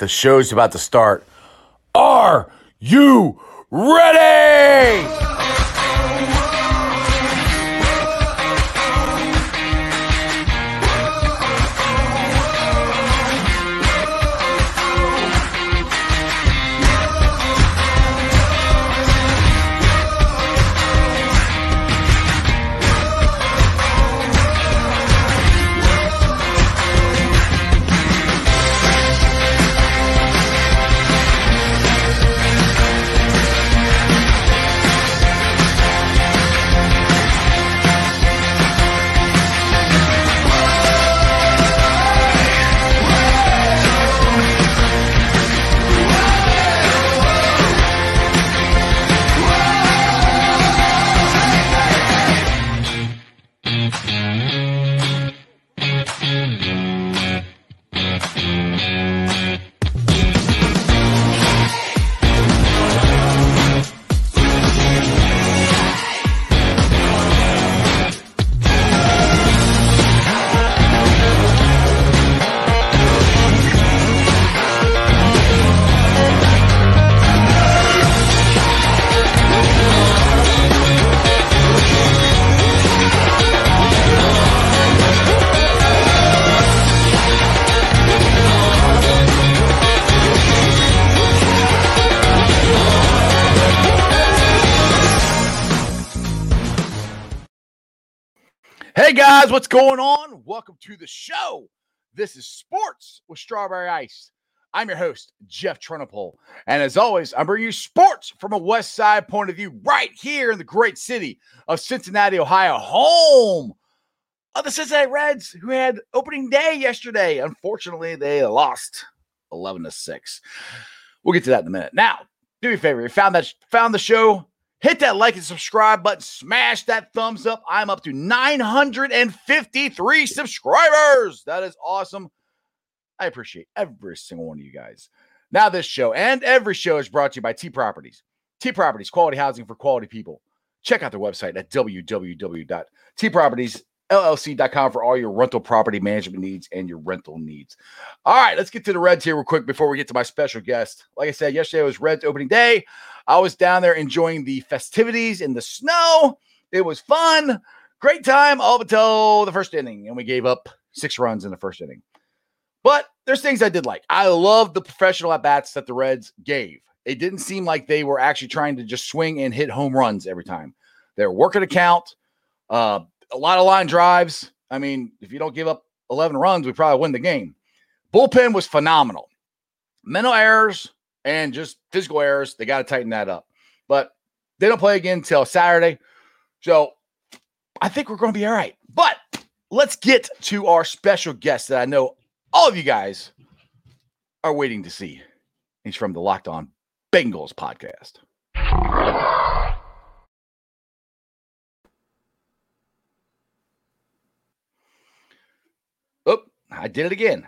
The show's about to start. Are you ready? Hey guys, what's going on? Welcome to the show. This is Sports with Strawberry Ice. I'm your host, Jeff Trunapole. And as always, I'm bringing you sports from a West Side point of view right here in the great city of Cincinnati, Ohio, home of the Cincinnati Reds, who had opening day yesterday. Unfortunately, they lost 11-6. We'll get to that in a minute. Now, do me a favor. If you found the show, hit that like and subscribe button. Smash that thumbs up. I'm up to 953 subscribers. That is awesome. I appreciate every single one of you guys. Now this show and every show is brought to you by T Properties. T Properties, quality housing for quality people. Check out their website at www.tpropertiesllc.com for all your rental property management needs and your rental needs. All right, let's get to the Reds here real quick before we get to my special guest. Like I said, yesterday was Reds opening day. I was down there enjoying the festivities in the snow. It was fun. Great time all until the first inning, and we gave up 6 runs in the first inning. But there's things I did like. I loved the professional at-bats that the Reds gave. It didn't seem like they were actually trying to just swing and hit home runs every time. They were working a count, a lot of line drives. I mean, if you don't give up 11 runs, we probably win the game. Bullpen was phenomenal. Mental errors and just physical errors, they got to tighten that up. But they don't play again until Saturday. So I think we're going to be all right. But let's get to our special guest that I know all of you guys are waiting to see. He's from the Locked On Bengals podcast. Oh, I did it again.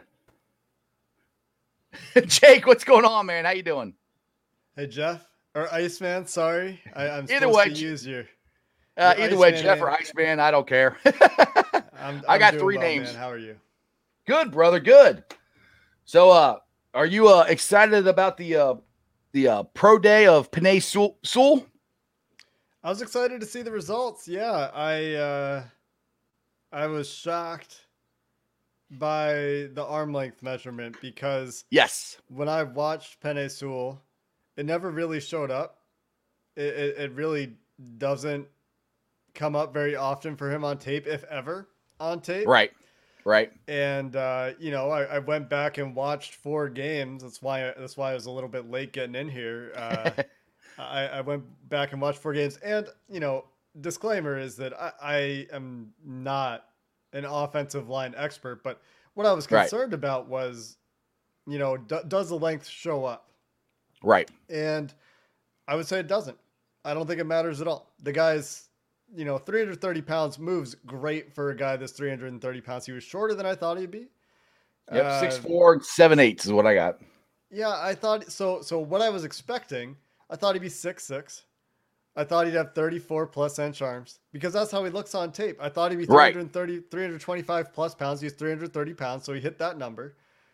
Jake, what's going on, man? How you doing? Hey, Jeff or Iceman. Sorry, I'm either way. To use your either way, Jeff or Iceman. I don't care. I got 3 names. Man. How are you? Good, brother. Good. So, are you excited about the pro day of Penei Sewell? I was excited to see the results. Yeah, I was shocked by the arm length measurement because yes, when I watched Penei Sewell, it never really showed up. It really doesn't come up very often for him on tape, if ever on tape. Right. And I went back and watched 4 games. That's why I was a little bit late getting in here. I went back and watched 4 games, and disclaimer is that I am not an offensive line expert, but what I was concerned about was, does the length show up? Right. And I would say it doesn't. I don't think it matters at all. The guy's, 330 pounds moves great for a guy that's 330 pounds. He was shorter than I thought he'd be. Yep, 6'4", 7'8" is what I got. Yeah, I thought so. So what I was expecting, I thought he'd be 6'6". I thought he'd have 34 plus inch arms because that's how he looks on tape. I thought he'd be 325 plus pounds. He's 330 pounds. So he hit that number.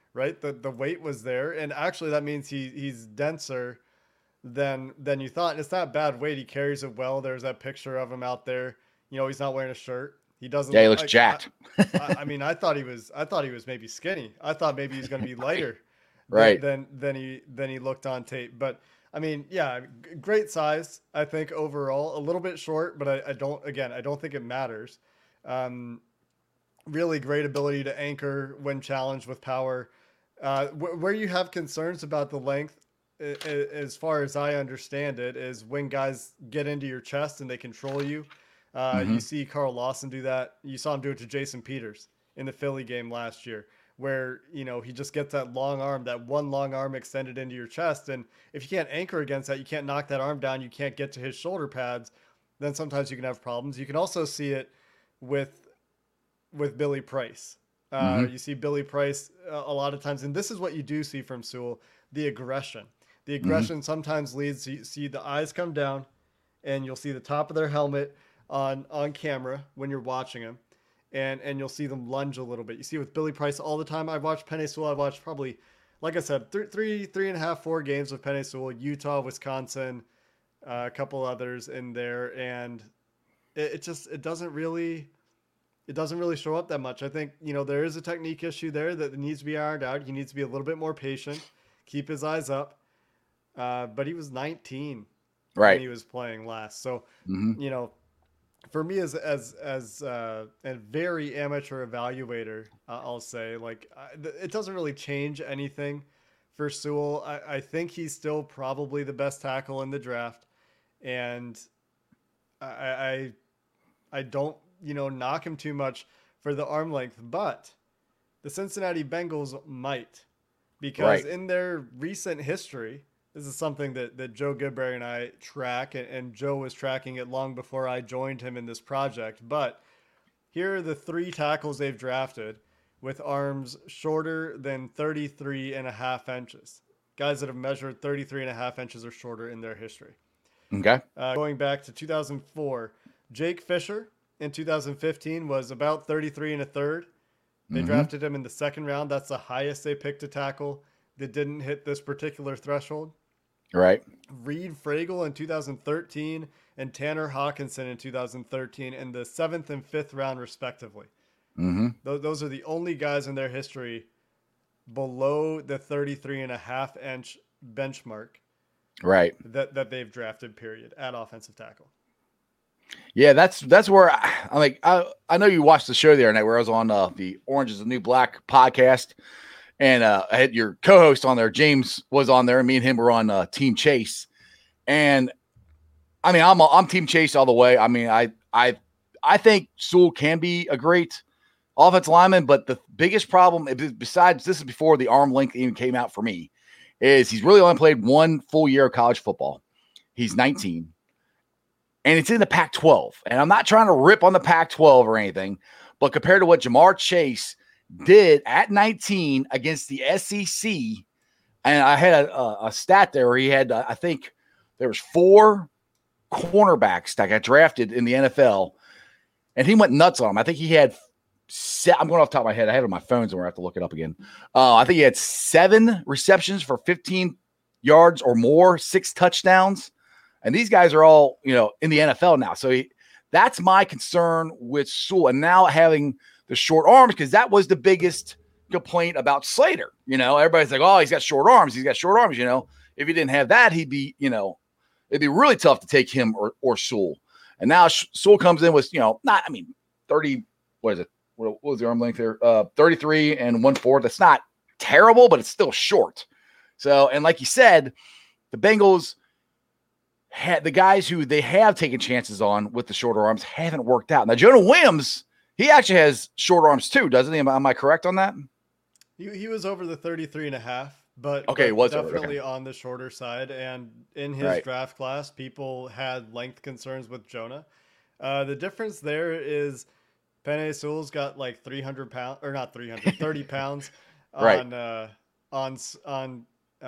right? The weight was there, and actually that means he's denser than you thought. And it's not bad weight. He carries it well. There's that picture of him out there. He's not wearing a shirt. He doesn't Yeah, he look looks like. jacked. I mean, I thought he was maybe skinny. I thought maybe he's going to be lighter Right. than he looked on tape. But I mean, yeah, great size. I think overall a little bit short, but I don't think it matters. Um, Really great ability to anchor when challenged with power. Where you have concerns about the length, as far as I understand it, is when guys get into your chest and they control you. You Hmm. see Carl Lawson do that. You saw him do it to Jason Peters in the Philly game last year, where he just gets that long arm, that one long arm extended into your chest, and if you can't anchor against that, you can't knock that arm down, you can't get to his shoulder pads, then sometimes you can have problems. You can also see it with Billy Price. Hmm. You see Billy Price a lot of times, and this is what you do see from Sewell: the aggression. The Hmm. aggression sometimes leads to you see the eyes come down, and you'll see the top of their helmet on camera when you're watching them, and you'll see them lunge a little bit. You see with Billy Price all the time. I've watched Penei Sewell. I've watched probably, like I said, three and a half, 4 games with Penei Sewell, Utah, Wisconsin, a couple others in there, and it doesn't really show up that much. I think, there is a technique issue there that needs to be ironed out. He needs to be a little bit more patient, keep his eyes up. But he was 19 when Right. he was playing last. So, Hmm. you know, for me as a very amateur evaluator, I'll say it doesn't really change anything for Sewell. I think he's still probably the best tackle in the draft, and I I don't, knock him too much for the arm length, but the Cincinnati Bengals might, because Right. in their recent history, this is something that Joe Goodberry and I track, and Joe was tracking it long before I joined him in this project. But here are the 3 tackles they've drafted with arms shorter than 33 and a half inches. Guys that have measured 33 and a half inches or shorter in their history. Okay. Going back to 2004, Jake Fisher in 2015 was about 33 and a third. They Hmm. drafted him in the second round. That's the highest they picked a tackle that didn't hit this particular threshold. Right. Reed Fragel in 2013 and Tanner Hawkinson in 2013 in the 7th and 5th round, respectively. Hmm. Those are the only guys in their history below the 33 and a half inch benchmark Right. that they've drafted, period, at offensive tackle. Yeah, that's where I'm like, I know you watched the show the other night where I was on the Orange is the New Black podcast, and I had your co-host on there. James was on there, and me and him were on Team Chase. And I mean, I'm Team Chase all the way. I mean, I think Sewell can be a great offensive lineman, but the biggest problem, besides this is before the arm length even came out for me, is he's really only played one full year of college football. He's 19, and it's in the Pac-12. And I'm not trying to rip on the Pac-12 or anything, but compared to what Jamar Chase did at 19 against the SEC, and I had a stat there where he had, I think there was 4 cornerbacks that got drafted in the NFL, and he went nuts on them. I think he had, I'm going off the top of my head. I had it on my phone somewhere. I have to look it up again. I think he had 7 receptions for 15 yards or more, 6 touchdowns. And these guys are all, in the NFL now. So that's my concern with Sewell. And now having the short arms, because that was the biggest complaint about Slater. Everybody's like, oh, he's got short arms. He's got short arms. If he didn't have that, he'd be, it'd be really tough to take him or Sewell. And now Sewell comes in with, 30, what is it? What was the arm length there? 33 and 1/4. That's not terrible, but it's still short. So, and like you said, the Bengals had the guys who they have taken chances on with the shorter arms haven't worked out. Now, Jonah Williams, he actually has short arms too, doesn't he? Am I correct on that? He was over the 33 and a half, Okay, it but was over. Okay. definitely on the shorter side. And in his Right. draft class, people had length concerns with Jonah. The difference there is Penei Sewell's got like 300 pounds, or not 300, 30 pounds Right. on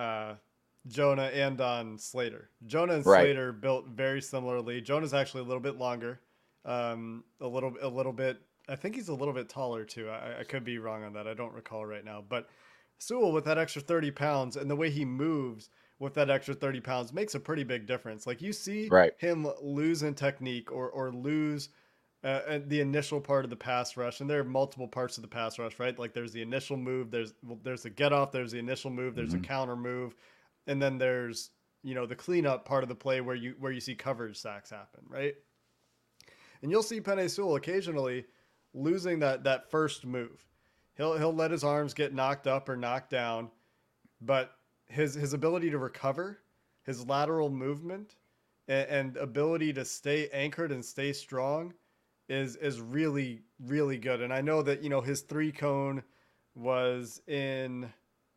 Jonah and on Slater. Jonah and Right. Slater built very similarly. Jonah's actually a little bit longer, a little bit. I think he's a little bit taller too. I could be wrong on that. I don't recall right now. But Sewell with that extra 30 pounds and the way he moves with that extra 30 pounds makes a pretty big difference. Like you see Right. him lose in technique or lose the initial part of the pass rush, and there are multiple parts of the pass rush, right? Like there's the initial move, there's the get off, there's the initial move, there's a counter move, and then there's the cleanup part of the play where you see coverage sacks happen, right? And you'll see Penei Sewell occasionally losing that first move. He'll let his arms get knocked up or knocked down, but his ability to recover, his lateral movement, and ability to stay anchored and stay strong is really, really good. And I know that his 3-cone was in,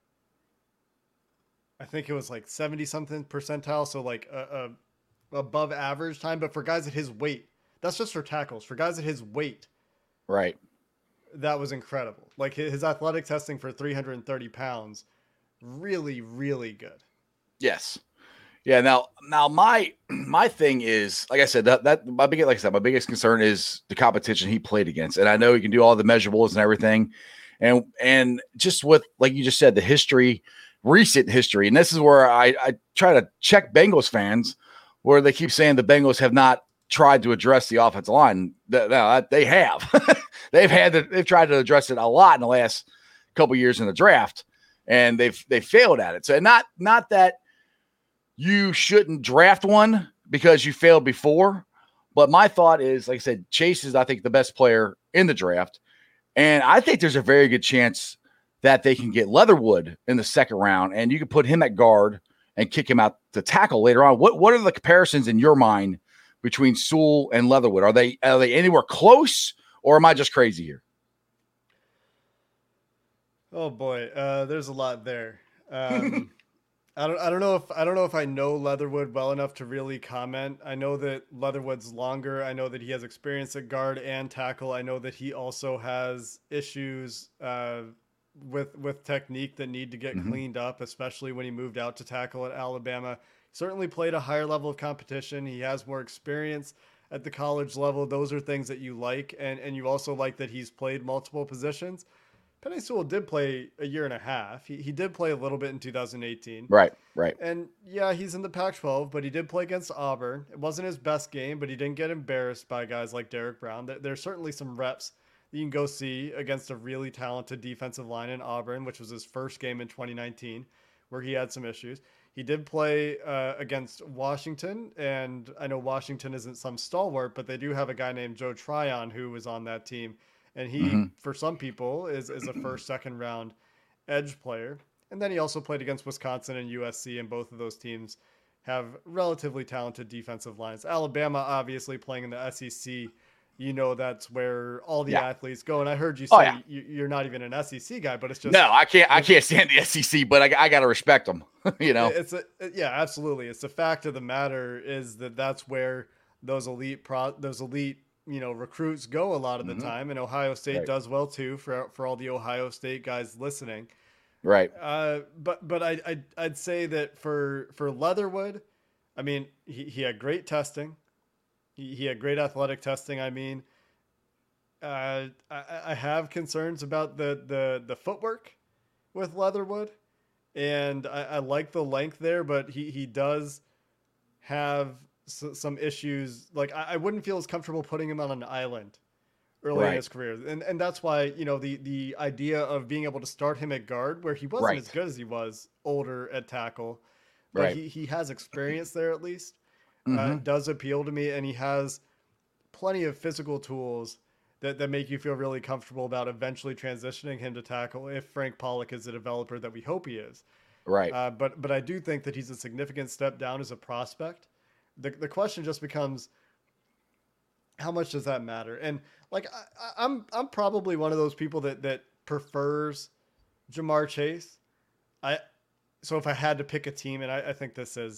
I think it was like 70 something percentile, so like a above average time. But for guys at his weight, that's just for tackles. For guys at his weight, Right. that was incredible. Like his athletic testing for 330 pounds, really, really good. Yes. Yeah. Now my thing is, like I said, that my biggest concern is the competition he played against. And I know he can do all the measurables and everything. And just with, like you just said, the recent history. And this is where I try to check Bengals fans where they keep saying the Bengals have not tried to address the offensive line. They have. They've tried to address it a lot in the last couple years in the draft, and they failed at it. So not that you shouldn't draft one because you failed before, but my thought is, like I said, Chase is, I think, the best player in the draft, and I think there's a very good chance that they can get Leatherwood in the second round, and you can put him at guard and kick him out to tackle later on. What are the comparisons in your mind between Sewell and Leatherwood? Are they anywhere close, or am I just crazy here? Oh boy, there's a lot there. I don't know if I know Leatherwood well enough to really comment. I know that Leatherwood's longer. I know that he has experience at guard and tackle. I know that he also has issues with technique that need to get cleaned up, especially when he moved out to tackle at Alabama. Certainly played a higher level of competition. He has more experience at the college level. Those are things that you like, and you also like that he's played multiple positions. Penei Sewell did play a year and a half. He did play a little bit in 2018. Right. And yeah, he's in the Pac-12, but he did play against Auburn. It wasn't his best game, but he didn't get embarrassed by guys like Derek Brown. There's certainly some reps that you can go see against a really talented defensive line in Auburn, which was his first game in 2019, where he had some issues. He did play against Washington, and I know Washington isn't some stalwart, but they do have a guy named Joe Tryon who was on that team. And he, for some people, is a first, second round edge player. And then he also played against Wisconsin and USC, and both of those teams have relatively talented defensive lines. Alabama, obviously, playing in the SEC, that's where all the athletes go. And I heard you say you're not even an SEC guy, but it's just... No, I can't stand the SEC, but I got to respect them, Yeah, absolutely. It's the fact of the matter is that's where those elite recruits go a lot of the time, and Ohio State does well too for all the Ohio State guys listening. Right. But I'd say that for Leatherwood, I mean, he had great testing. He had great athletic testing. I mean, I have concerns about the footwork with Leatherwood, and I like the length there, but he does have some issues. Like I wouldn't feel as comfortable putting him on an island early in his career. And that's why, the idea of being able to start him at guard where he wasn't as good as he was older at tackle, but he has experience there at least, does appeal to me. And he has plenty of physical tools that make you feel really comfortable about eventually transitioning him to tackle if Frank Pollock is the developer that we hope he is. Right. But I do think that he's a significant step down as a prospect. The question just becomes, how much does that matter? And like, I'm probably one of those people that prefers Ja'Marr Chase. So if I had to pick a team, and I think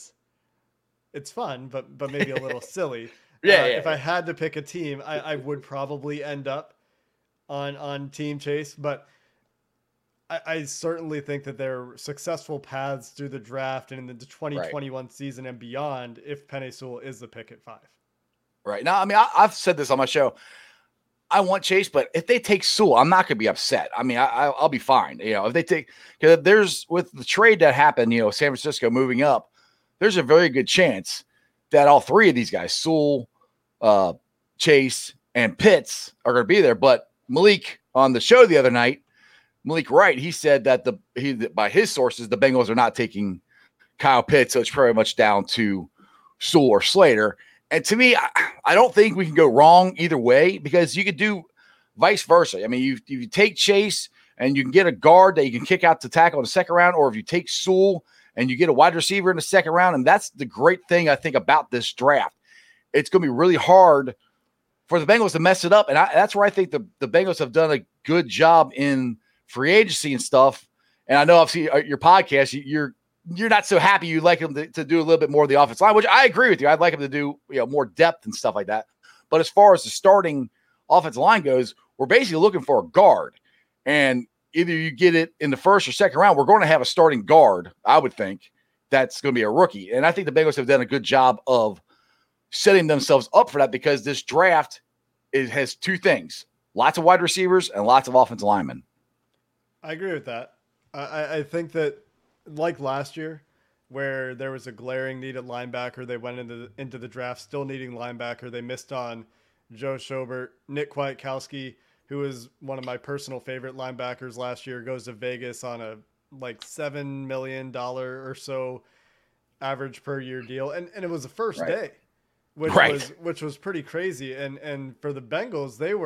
it's fun, but maybe a little silly. If I had to pick a team, I would probably end up on Team Chase, but I certainly think that there are successful paths through the draft and in the 2021 season and beyond if Penei Sewell is the pick at 5. Right. Now, I mean, I've said this on my show. I want Chase, but if they take Sewell, I'm not going to be upset. I mean, I'll be fine. If they take, because there's with the trade that happened, San Francisco moving up, there's a very good chance that all three of these guys, Sewell, Chase, and Pitts, are going to be there. But Malik on the show the other night, Malik Wright, he said that by his sources, the Bengals are not taking Kyle Pitts, so it's pretty much down to Sewell or Slater. And to me, I don't think we can go wrong either way, because you could do vice versa. I mean, you take Chase and you can get a guard that you can kick out to tackle in the second round, or if you take Sewell and you get a wide receiver in the second round, and that's the great thing I think about this draft. It's going to be really hard for the Bengals to mess it up, and that's where I think the Bengals have done a good job in free agency and stuff. And I know I've seen your podcast. You're not so happy. You'd like him to do a little bit more of the offensive line, which I agree with you. I'd like him to do more depth and stuff like that. But as far as the starting offensive line goes, we're basically looking for a guard. And either you get it in the first or second round, we're going to have a starting guard, I would think, that's going to be a rookie. And I think the Bengals have done a good job of setting themselves up for that, because this draft has two things: lots of wide receivers and lots of offensive linemen. I agree with that. I think that, like last year, where there was a glaring need at linebacker, they went into the draft still needing linebacker. They missed on Joe Schobert. Nick Kwiatkowski, who is one of my personal favorite linebackers last year, goes to Vegas on a $7 million or so average per year deal. And it was the first day, which was pretty crazy. And for the Bengals, they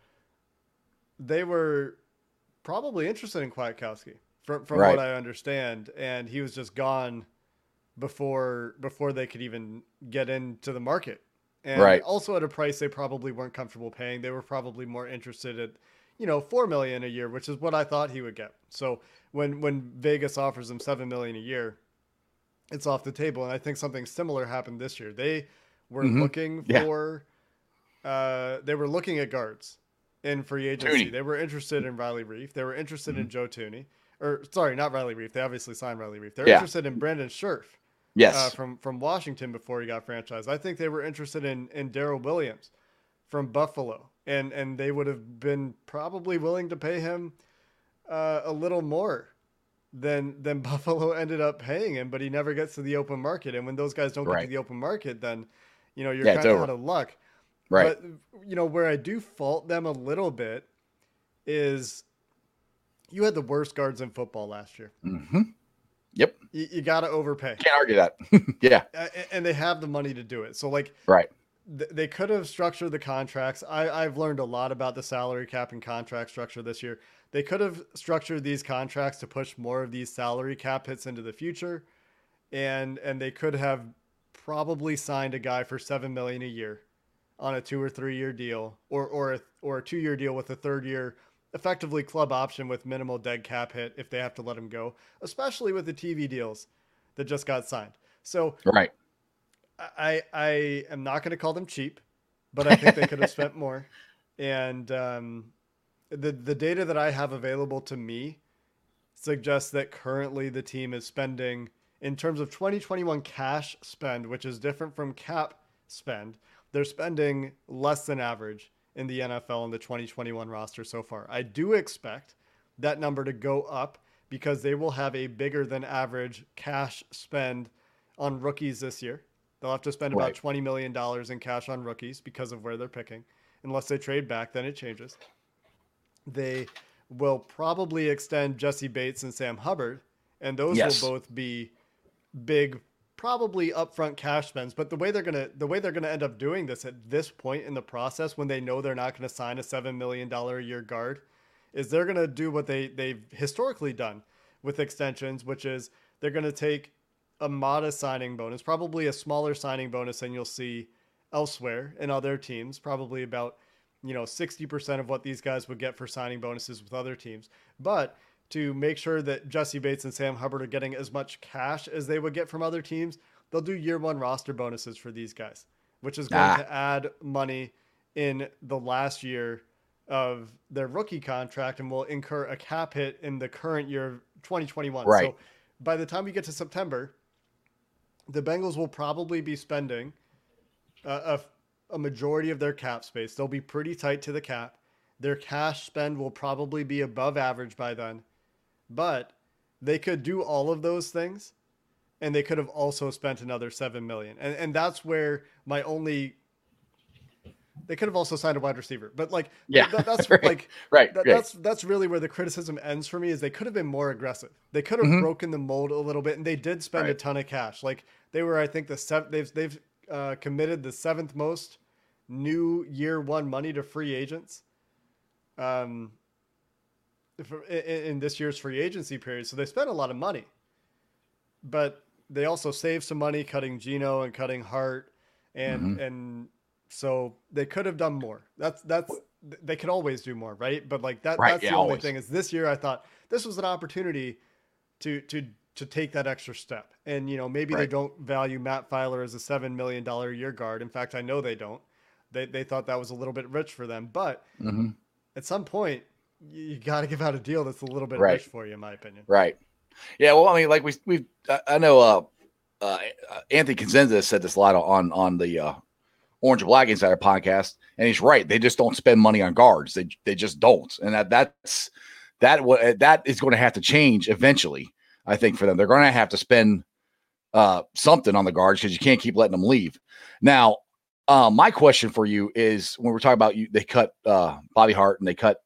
were probably interested in Kwiatkowski. From what I understand, and he was just gone before they could even get into the market, and also at a price they probably weren't comfortable paying. They were probably more interested at $4 million a year, which is what I thought he would get. So when Vegas offers him $7 million a year, it's off the table. And I think something similar happened this year. They were looking for they were looking at guards in free agency. Tooney. They were interested in Riley Reiff. They were interested in Joe Tooney. Or sorry, not Riley Reiff. They obviously signed Riley Reiff. They're interested in Brandon Scherf. Yes. From Washington before he got franchised. I think they were interested in Darrell Williams from Buffalo. And they would have been probably willing to pay him a little more than Buffalo ended up paying him, but he never gets to the open market. And when those guys don't get to the open market, then you're kind of out of luck. Right. But where I do fault them a little bit is you had the worst guards in football last year. Mm-hmm. Yep. You got to overpay. Can't argue that. Yeah. And they have the money to do it. So they could have structured the contracts. I've learned a lot about the salary cap and contract structure this year. They could have structured these contracts to push more of these salary cap hits into the future. And they could have probably signed a guy for $7 million a year on a 2 or 3 year deal, or a 2-year deal with a third year effectively club option with minimal dead cap hit if they have to let him go, especially with the TV deals that just got signed. So I am not going to call them cheap, but I think they could have spent more. And the data that I have available to me suggests that currently the team is spending, in terms of 2021 cash spend, which is different from cap spend, they're spending less than average in the NFL in the 2021 roster so far. I do expect that number to go up because they will have a bigger than average cash spend on rookies this year. They'll have to spend about $20 million in cash on rookies because of where they're picking. Unless they trade back, then it changes. They will probably extend Jesse Bates and Sam Hubbard, and those will both be big, probably upfront cash spends. But the way they're gonna end up doing this at this point in the process, when they know they're not going to sign a $7 million a year guard, is they're going to do what they've historically done with extensions, which is they're going to take a modest signing bonus, probably a smaller signing bonus than you'll see elsewhere in other teams, probably about 60% of what these guys would get for signing bonuses with other teams. But to make sure that Jesse Bates and Sam Hubbard are getting as much cash as they would get from other teams, they'll do year one roster bonuses for these guys, which is going to add money in the last year of their rookie contract and will incur a cap hit in the current year of 2021. Right. So by the time we get to September, the Bengals will probably be spending a a majority of their cap space. They'll be pretty tight to the cap. Their cash spend will probably be above average by then, but they could do all of those things, and they could have also spent another 7 million. And that's where my only they could have also signed a wide receiver, but like Yeah. that's Right. like Right. that's really where the criticism ends for me is they could have been more aggressive. They could have Hmm. broken the mold a little bit, and they did spend a Right. ton of cash. Like they were, I think they've committed the seventh most new year one money to free agents, um, in this year's free agency period. So they spent a lot of money, but they also saved some money cutting Geno and cutting Hart, Hmm. and so they could have done more. That's they could always do more, right? But like Right. that's Yeah. the only Always. thing is this year I thought this was an opportunity to take that extra step. And maybe they Right. don't value Matt Filer as a $7 million a year guard. In fact, I know they don't. They thought that was a little bit rich for them, but Hmm. at some point you got to give out a deal that's a little bit Right. rich for you, in my opinion. Right. Yeah. Well, I mean, like I know Anthony Cosenza said this a lot on the Orange and Black Insider podcast, and he's right. They just don't spend money on guards. They just don't, and that is going to have to change eventually. I think for them, they're going to have to spend something on the guards because you can't keep letting them leave. Now, my question for you is when we're talking about they cut Bobby Hart and they cut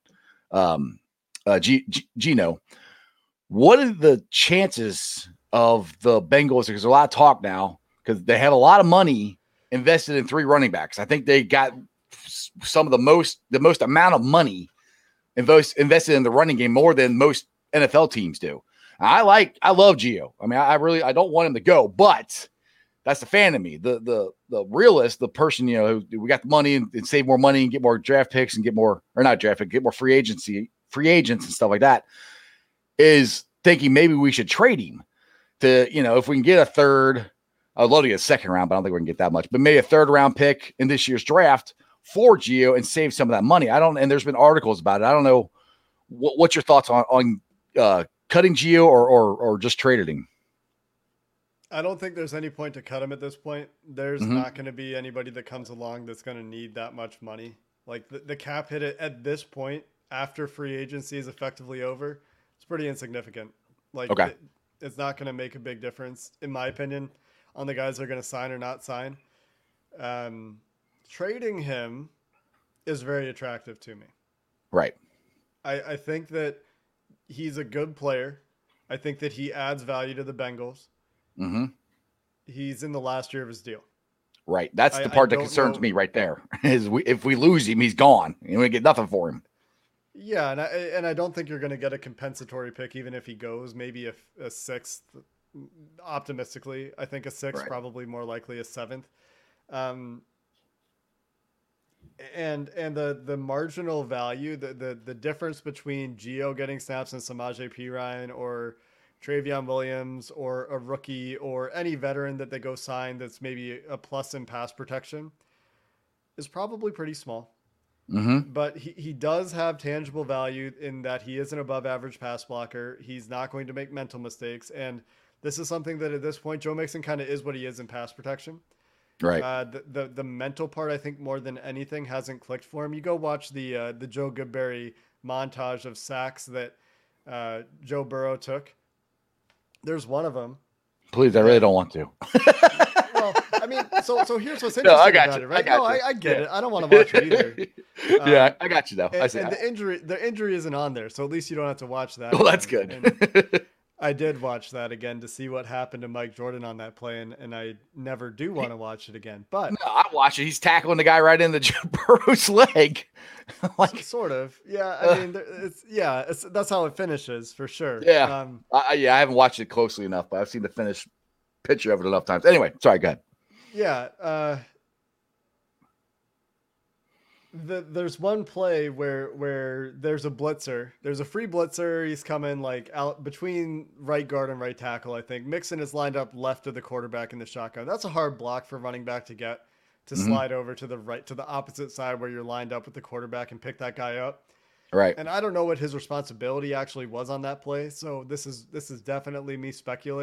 Geno. What are the chances of the Bengals? Because there's a lot of talk now because they have a lot of money invested in 3 running backs. I think they got some of the most amount of money invested in the running game more than most NFL teams do. I love Gio. I mean, I don't want him to go, but that's the fan of me. The realist, the person, who we got the money and save more money and get more draft picks and get more free agents and stuff like that, is thinking maybe we should trade him to, if we can get a third. I'd love to get a second round, but I don't think we can get that much. But maybe a third round pick in this year's draft for Gio and save some of that money. And there's been articles about it. I don't know what's your thoughts on cutting Gio or just trading him. I don't think there's any point to cut him at this point. There's not going to be anybody that comes along that's going to need that much money. Like the cap hit at this point after free agency is effectively over, it's pretty insignificant. Like Okay. it's not going to make a big difference, in my opinion, on the guys that are going to sign or not sign. Trading him is very attractive to me. Right. I think that he's a good player. I think that he adds value to the Bengals. Mm-hmm. He's in the last year of his deal. Right. That's the I part that don't concerns know. me right there. Is if we lose him, he's gone. And we get nothing for him. Yeah, and I don't think you're going to get a compensatory pick even if he goes. Maybe a sixth, optimistically. I think a sixth, Right. probably more likely a seventh. And the marginal value, the difference between Gio getting snaps and Samaje Perine or Travion Williams or a rookie or any veteran that they go sign that's maybe a plus in pass protection is probably pretty small. Mm-hmm. But he does have tangible value in that he is an above average pass blocker. He's not going to make mental mistakes. And this is something that at this point, Joe Mixon kind of is what he is in pass protection. Right. The mental part, I think, more than anything, hasn't clicked for him. You go watch the Joe Goodberry montage of sacks that Joe Burrow took. There's one of them. Please, I really don't want to. Well, I mean, so here's what's interesting No, I got about you. it, right? I got No, you. I get Yeah. it. I don't want to watch it either. Yeah, I got you though. I see. And the injury isn't on there, so at least you don't have to watch that. Well, that's again. good. And I did watch that again to see what happened to Mike Jordan on that play, and I never do want to watch it again. But No, I watch it. He's tackling the guy right in the Joe Burrow's leg. Like, sort of, yeah. I mean, that's how it finishes for sure. Yeah. I haven't watched it closely enough, but I've seen the finished picture of it enough times. Anyway, sorry, go ahead. Yeah. There's one play where there's a blitzer. There's a free blitzer. He's coming like out between right guard and right tackle, I think. Mixon is lined up left of the quarterback in the shotgun. That's a hard block for running back to get to slide over to the right, to the opposite side where you're lined up with the quarterback and pick that guy up. Right. And I don't know what his responsibility actually was on that play. So this is definitely me speculating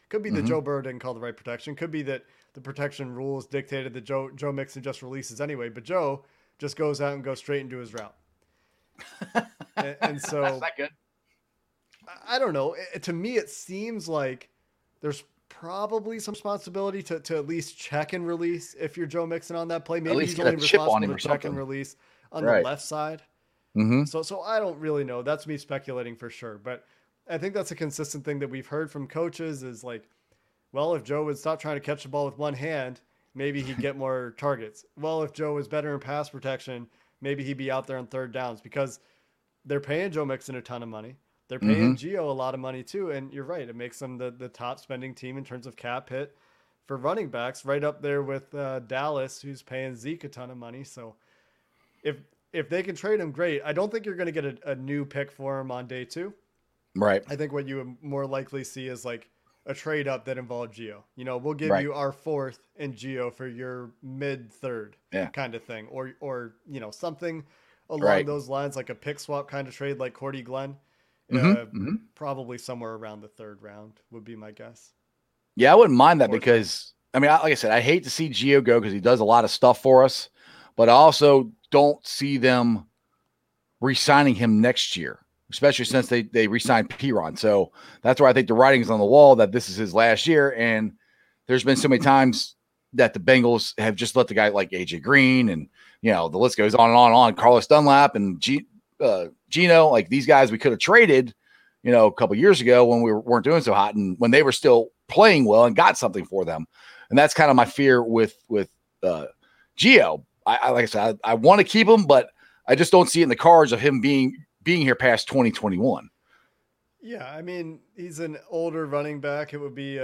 Could be that Joe Burrow didn't call the right protection. Could be that the protection rules dictated that Joe Mixon just releases anyway. But Joe just goes out and goes straight into his route. And so That's not good. I don't know. To me, it seems like there's probably some responsibility to at least check and release if you're Joe Mixon on that play. Maybe he's only responsible to check and release on the left side. So I don't really know. That's me speculating for sure. But I think that's a consistent thing that we've heard from coaches is like, well, if Joe would stop trying to catch the ball with one hand, maybe he'd get more targets. Well, if Joe was better in pass protection, maybe he'd be out there on third downs because they're paying Joe Mixon a ton of money. They're paying Gio a lot of money too. And you're right. It makes them the top spending team in terms of cap hit for running backs, right up there with Dallas, who's paying Zeke a ton of money. So if they can trade him, great. I don't think you're going to get a new pick for him on day 2. Right. I think what you would more likely see is like a trade up that involved Gio. You know, we'll give you our 4th and Gio for your mid 3rd kind of thing. Or, you know, something along those lines, like a pick swap kind of trade like Cordy Glenn. Probably somewhere around the 3rd round would be my guess. Yeah, I wouldn't mind that because, I mean, like I said, I hate to see Gio go because he does a lot of stuff for us, but I also don't see them re-signing him next year, especially since they re-signed Piron. So that's where I think the writing's on the wall that this is his last year. And there's been so many times that the Bengals have just let the guy like AJ Green and, you know, the list goes on and on and on. Carlos Dunlap and Gino, like these guys we could have traded, you know, a couple years ago when we weren't doing so hot and when they were still playing well and got something for them. And that's kind of my fear with Gio. I like I said, I want to keep him, but I just don't see it in the cards of him being here past 2021. Yeah, I mean, he's an older running back. It would be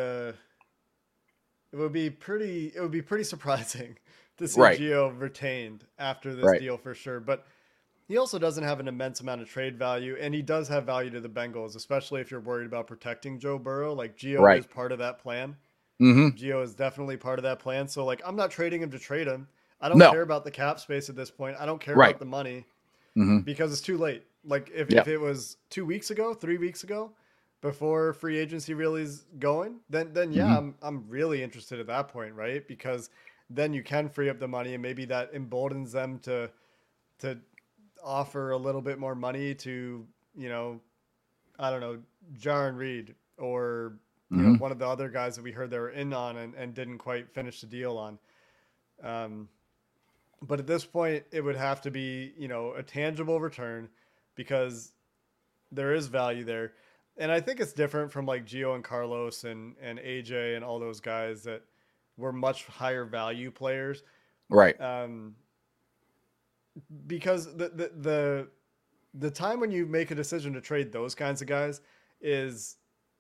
pretty surprising to see Gio retained after this deal for sure. But he also doesn't have an immense amount of trade value, and he does have value to the Bengals, especially if you're worried about protecting Joe Burrow. Like Gio is part of that plan. Gio is definitely part of that plan. So like, I'm not trading him to trade him. I don't care about the cap space at this point. I don't care about the money because it's too late. Like if it was 2 weeks ago, 3 weeks ago, before free agency really is going, then yeah, I'm really interested at that point, right? Because then you can free up the money and maybe that emboldens them to offer a little bit more money to, you know, I don't know, Jarran Reed or you know, one of the other guys that we heard they were in on and didn't quite finish the deal on. But at this point, it would have to be, you know, a tangible return because there is value there. And I think it's different from like Gio and Carlos and AJ and all those guys that were much higher value players. Right. Because the time when you make a decision to trade those kinds of guys is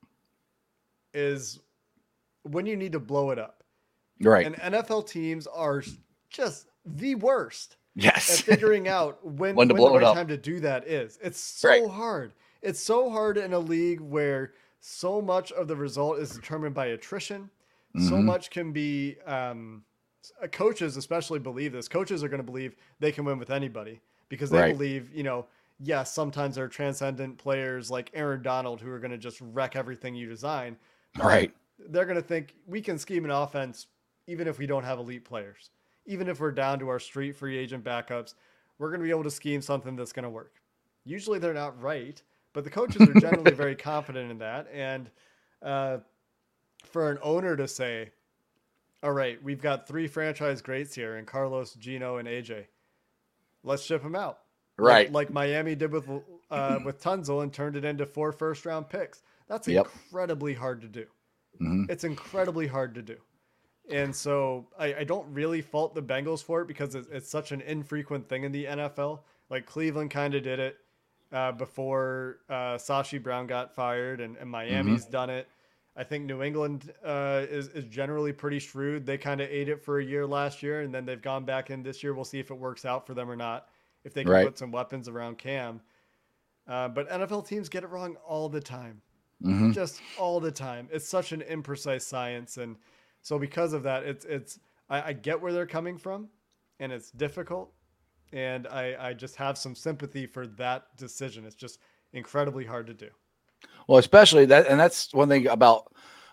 when you need to blow it up. Right. And NFL teams are just the worst at figuring out when the right time to do that is. It's so hard. It's so hard in a league where so much of the result is determined by attrition. So much can be coaches especially believe this. Coaches are going to believe they can win with anybody because they believe, you know, yes, sometimes there are transcendent players like Aaron Donald who are going to just wreck everything you design. Right. They're going to think we can scheme an offense even if we don't have elite players. Even if we're down to our street free agent backups, we're going to be able to scheme something that's going to work. Usually they're not right, but the coaches are generally very confident in that. And for an owner to say, all right, we've got 3 franchise greats here in Carlos, Gino, and AJ. Let's ship them out. Right. Like Miami did with Tunzel and turned it into 4 first-round picks. That's incredibly hard to do. It's incredibly hard to do. And so I don't really fault the Bengals for it because it's such an infrequent thing in the NFL. Like Cleveland kind of did it before Sashi Brown got fired, and Miami's done it. I think New England is generally pretty shrewd. They kind of ate it for a year last year, and then they've gone back in this year. We'll see if it works out for them or not, if they can put some weapons around Cam. But NFL teams get it wrong all the time. Just all the time. It's such an imprecise science. And so because of that, I get where they're coming from, and it's difficult. And I just have some sympathy for that decision. It's just incredibly hard to do. Well, especially that, and that's one thing about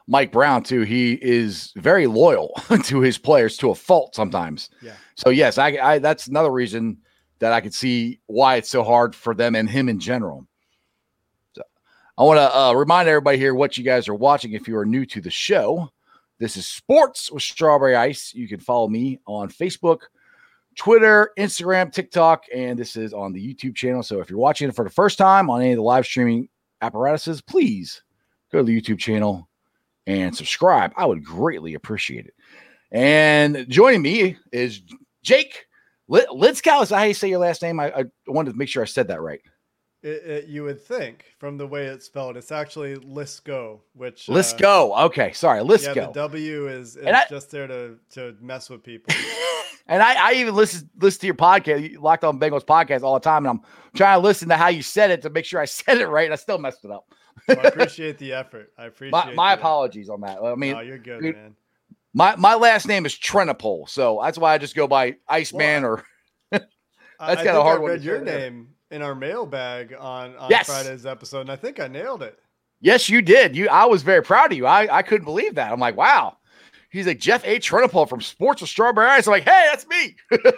Mike Brown too. He is very loyal to his players to a fault sometimes. Yeah. So yes, I that's another reason that I could see why it's so hard for them and him in general. So I want to remind everybody here what you guys are watching. If you are new to the show, this is Sports with Strawberry Ice. You can follow me on Facebook, Twitter, Instagram, TikTok, and this is on the YouTube channel. So if you're watching it for the first time on any of the live streaming apparatuses, please go to the YouTube channel and subscribe. I would greatly appreciate it. And joining me is Jake Litzkow. Is that how you say your last name? I wanted to make sure I said that right. You would think from the way it's spelled, it's actually Lisco, which Lisco. Okay, sorry, Lisco. Yeah, the W is just there to mess with people. And I even listen to your podcast, Locked On Bengals podcast, all the time, and I'm trying to listen to how you said it to make sure I said it right, and I still messed it up. Well, I appreciate the effort. I appreciate my apologies on that. I mean, no, you're good, man. My last name is Trenopole, so that's why I just go by Iceman or. That's kind of hard. I read your name in our mailbag on yes. Friday's episode, and I think I nailed it. Yes, you did. I was very proud of you. I couldn't believe that. I'm like, wow. He's like Jeff A. Trenopole from Sports with Strawberry Ice. I'm like, hey, that's me.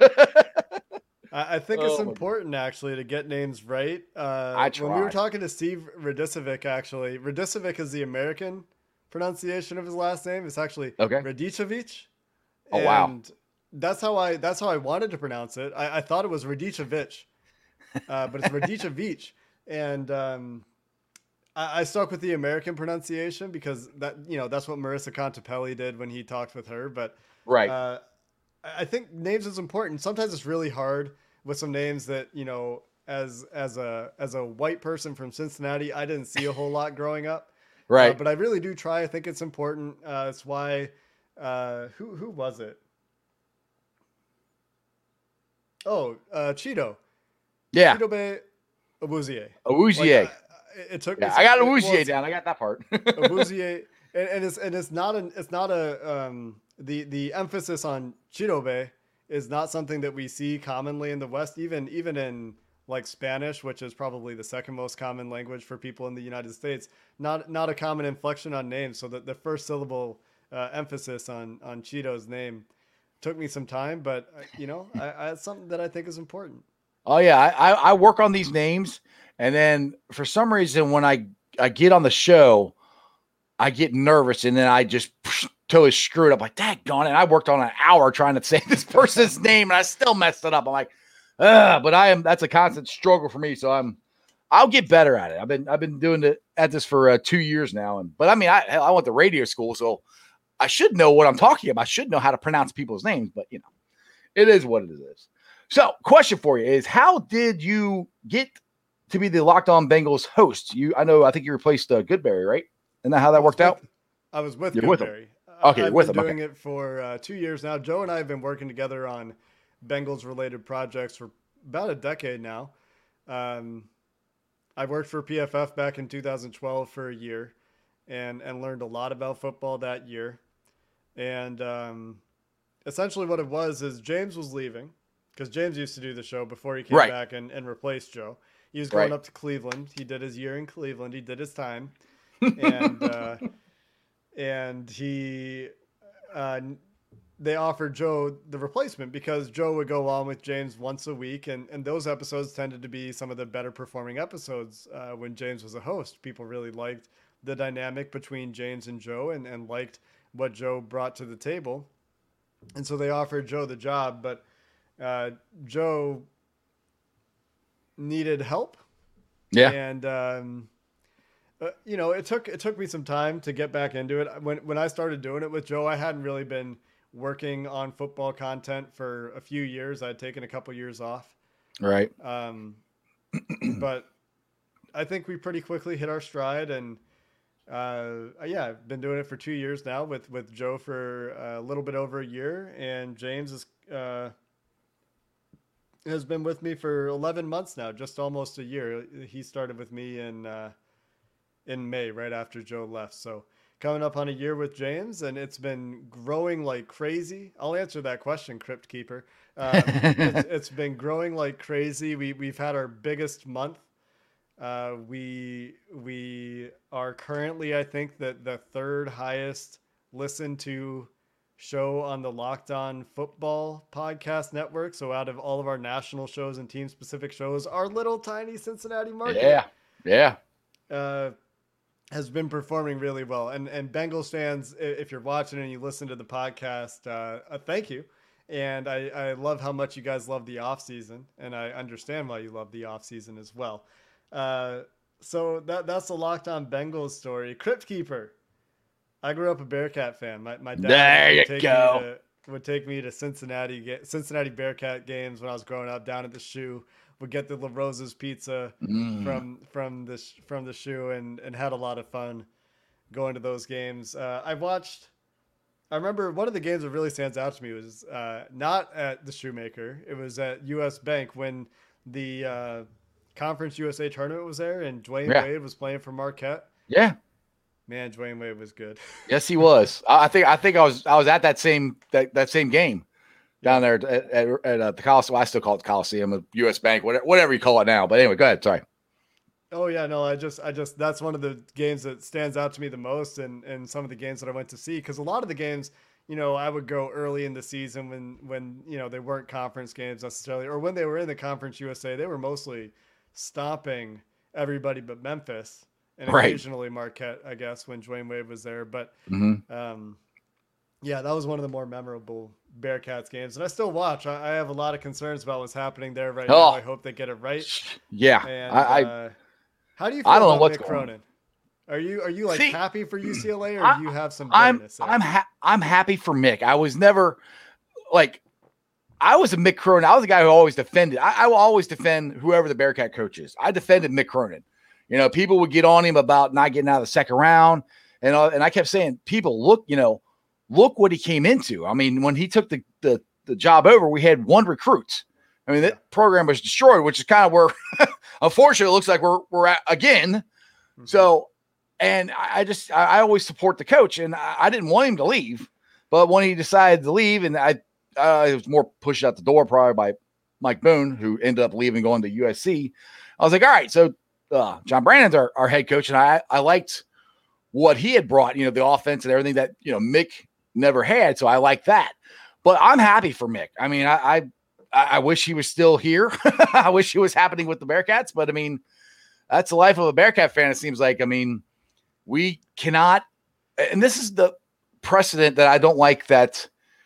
I think it's important actually to get names right. I try. When we were talking to Steve Radicevic, actually, Radicevic is the American pronunciation of his last name. It's actually Radicevic. Oh wow. And that's how I wanted to pronounce it. I thought it was Radicevic, but it's Radicevic. And I stuck with the American pronunciation because that's what Marissa Contepelli did when he talked with her. But right. I think names is important. Sometimes it's really hard with some names that, as a white person from Cincinnati, I didn't see a whole lot growing up. Right. But I really do try. I think it's important. It's why, who was it? Oh, Cheeto. Yeah. Chidobe Awuzie. Awuzie. It took me. I got Awuzie down. I got that part. Awuzie, and it's not the emphasis on Chidobe is not something that we see commonly in the West, even in like Spanish, which is probably the second most common language for people in the United States. Not a common inflection on names, so that the first syllable emphasis on Cheeto's name took me some time, but it's something that I think is important. Oh yeah, I work on these names, and then for some reason when I get on the show, I get nervous, and then I just totally screw it up. Like, daggone it! I worked on an hour trying to say this person's name, and I still messed it up. I'm like, but that's a constant struggle for me. So I'll get better at it. I've been doing this for 2 years now, but I mean, I went to radio school, so I should know what I'm talking about. I should know how to pronounce people's names, but it is what it is. So, question for you is: how did you get to be the Locked On Bengals host? I think you replaced Goodberry, right? Isn't that how that worked out? I was with Goodberry. Okay, I've with been him. doing it for 2 years now. Joe and I have been working together on Bengals-related projects for about a decade now. I worked for PFF back in 2012 for a year, and learned a lot about football that year. And essentially, what it was is James was leaving because James used to do the show before he came back and replaced Joe. He was going up to Cleveland. He did his year in Cleveland. He did his time, and they offered Joe the replacement because Joe would go on with James once a week. And those episodes tended to be some of the better performing episodes when James was a host. People really liked the dynamic between James and Joe and liked what Joe brought to the table. And so they offered Joe the job, but Joe needed help. Yeah. And, it took me some time to get back into it. When I started doing it with Joe, I hadn't really been working on football content for a few years. I'd taken a couple years off. Right. But I think we pretty quickly hit our stride, and I've been doing it for 2 years now with Joe for a little bit over a year, and James has been with me for 11 months now, just almost a year. He started with me in May, right after Joe left. So coming up on a year with James, and it's been growing like crazy. I'll answer that question, Crypt Keeper. It's been growing like crazy. We've had our biggest month We are currently, I think, the third highest listened to show on the Locked On Football podcast network. So out of all of our national shows and team specific shows, our little tiny Cincinnati market, Yeah. uh, has been performing really well. And Bengals fans, if you're watching and you listen to the podcast, thank you. And I love how much you guys love the off season, and I understand why you love the off season as well. So that's the Locked On Bengals story. Crypt Keeper. I grew up a Bearcat fan. My dad would take me to Cincinnati Bearcat games when I was growing up down at the shoe. Would get the La Rosa's pizza from the shoe and had a lot of fun going to those games. I remember one of the games that really stands out to me was not at the Shoemaker. It was at US Bank when the Conference USA tournament was there and Dwayne Wade was playing for Marquette. Yeah. Man, Dwayne Wade was good. Yes, he was. I think I was at that same game down there at the Coliseum. I still call it Coliseum, a US Bank, whatever you call it now. But anyway, go ahead. Sorry. Oh yeah, no, I just that's one of the games that stands out to me the most, and some of the games that I went to see, because a lot of the games, I would go early in the season when they weren't conference games necessarily, or when they were in the Conference USA, they were mostly stomping everybody but Memphis and occasionally Marquette, I guess, when Dwayne Wade was there. But yeah, that was one of the more memorable Bearcats games, and I still watch. I have a lot of concerns about what's happening there right now. I hope they get it right. Yeah, and, how do you feel about Mick Cronin? Are you like happy for UCLA, or do you have some bitterness? I'm happy for Mick. I was never I was a Mick Cronin. I was the guy who always defended. I will always defend whoever the Bearcat coach is. I defended Mick Cronin. People would get on him about not getting out of the second round, and I kept saying, people, look what he came into. I mean, when he took the job over, we had one recruit. I mean, that program was destroyed, which is kind of where, unfortunately, it looks like we're at again. Mm-hmm. So, and I always support the coach, and I didn't want him to leave, but when he decided to leave, and I was more pushed out the door probably by Mike Boone, who ended up leaving, going to USC. I was like, all right, so John Brannon's our head coach, and I liked what he had brought, the offense and everything that, Mick never had. So I like that, but I'm happy for Mick. I mean, I wish he was still here. I wish it was happening with the Bearcats, but I mean, that's the life of a Bearcat fan. It seems like, I mean, we cannot, and this is the precedent that I don't like that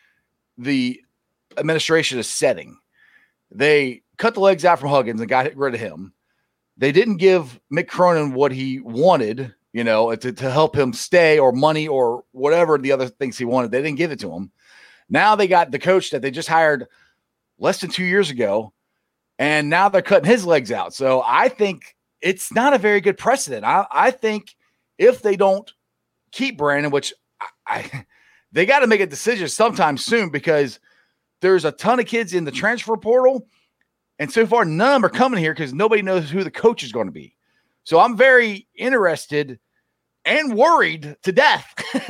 the administration is setting. They cut the legs out from Huggins and got rid of him. They didn't give Mick Cronin what he wanted, to help him stay, or money, or whatever the other things he wanted. They didn't give it to him. Now they got the coach that they just hired less than 2 years ago, and now they're cutting his legs out. So I think it's not a very good precedent. I think if they don't keep Brandon, which they got to make a decision sometime soon, because there's a ton of kids in the transfer portal, and so far none of them are coming here because nobody knows who the coach is going to be. So I'm very interested and worried to death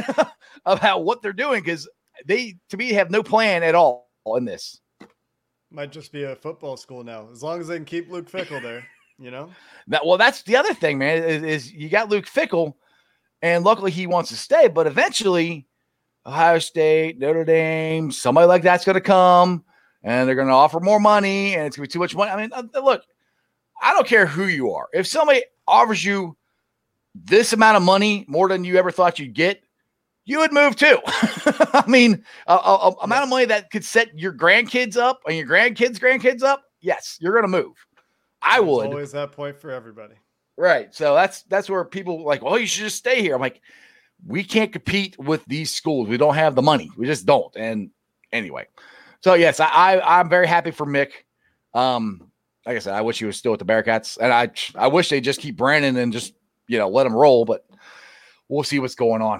about what they're doing, because they, to me, have no plan at all in this. Might just be a football school now, as long as they can keep Luke Fickell there, That's the other thing, man, is you got Luke Fickell, and luckily he wants to stay, but eventually Ohio State, Notre Dame, somebody like that's going to come, and they're going to offer more money, and it's going to be too much money. I mean, look, I don't care who you are. If somebody offers you this amount of money, more than you ever thought you'd get, you would move too. I mean, amount of money that could set your grandkids up and your grandkids up. Yes, you're going to move. I would. There's always that point for everybody. Right. So that's where people like, well, you should just stay here. I'm like, we can't compete with these schools. We don't have the money. We just don't. And anyway, so yes, I'm very happy for Mick. Like I said, I wish he was still with the Bearcats, and I wish they just keep Brandon and just, let him roll, but we'll see what's going on.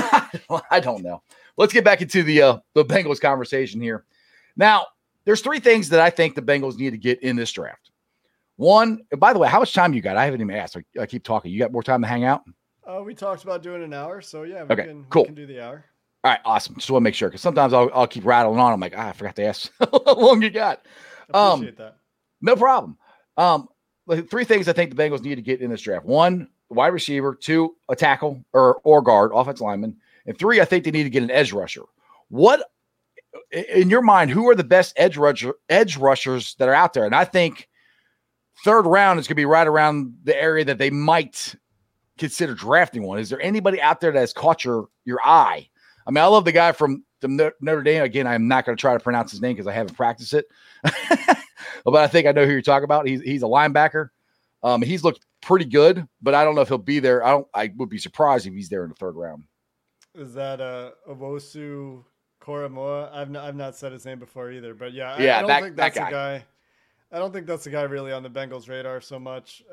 I don't know. Let's get back into the Bengals conversation here. Now, there's three things that I think the Bengals need to get in this draft. One, by the way, how much time you got? I haven't even asked. I keep talking. You got more time to hang out? We talked about doing an hour, so yeah, we can do the hour. All right, awesome. Just want to make sure, because sometimes I'll keep rattling on. I'm like, I forgot to ask how long you got. Appreciate that. No problem. like, three things I think the Bengals need to get in this draft. One, wide receiver. Two, a tackle or guard, offensive lineman. And three, I think they need to get an edge rusher. What, in your mind, who are the best edge rushers that are out there? And I think third round is going to be right around the area that they might consider drafting one. Is there anybody out there that has caught your eye? I mean, I love the guy from the Notre Dame. Again, I'm not going to try to pronounce his name because I haven't practiced it. But I think I know who you're talking about. He's a linebacker. He's looked pretty good, but I don't know if he'll be there. I would be surprised if he's there in the third round. Is that Owosu Koromoa? I've not said his name before either, but yeah, yeah, I don't think that's that a guy. I don't think that's the guy really on the Bengals' radar so much.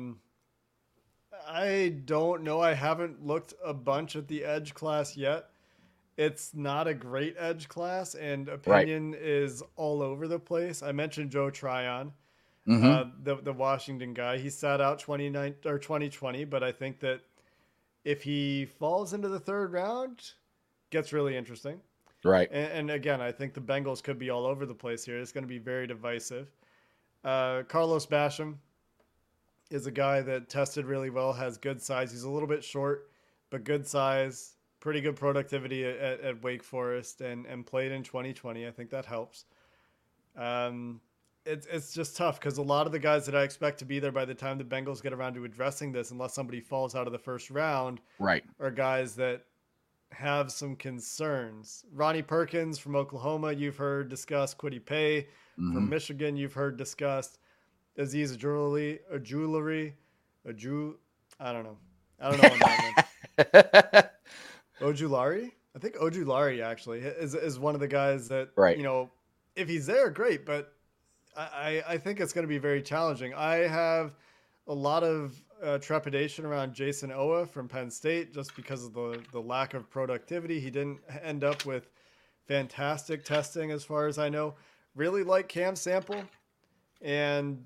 I don't know. I haven't looked a bunch at the edge class yet. It's not a great edge class, and opinion is all over the place. I mentioned Joe Tryon, the Washington guy. He sat out 2020, but I think that if he falls into the third round, gets really interesting. Right. And again, I think the Bengals could be all over the place here. It's going to be very divisive. Carlos Basham is a guy that tested really well, has good size. He's a little bit short, but good size, pretty good productivity at Wake Forest and played in 2020. I think that helps. It's just tough because a lot of the guys that I expect to be there by the time the Bengals get around to addressing this, unless somebody falls out of the first round, are guys that have some concerns. Ronnie Perkins from Oklahoma, you've heard discussed. Kwity Paye from Michigan, you've heard discussed. Aziz Ojulari. I don't know on that one. Ojulari? I think Ojulari actually is one of the guys that, if he's there, great. But I think it's going to be very challenging. I have a lot of trepidation around Jason Owa from Penn State just because of the lack of productivity. He didn't end up with fantastic testing as far as I know. Really like Cam Sample and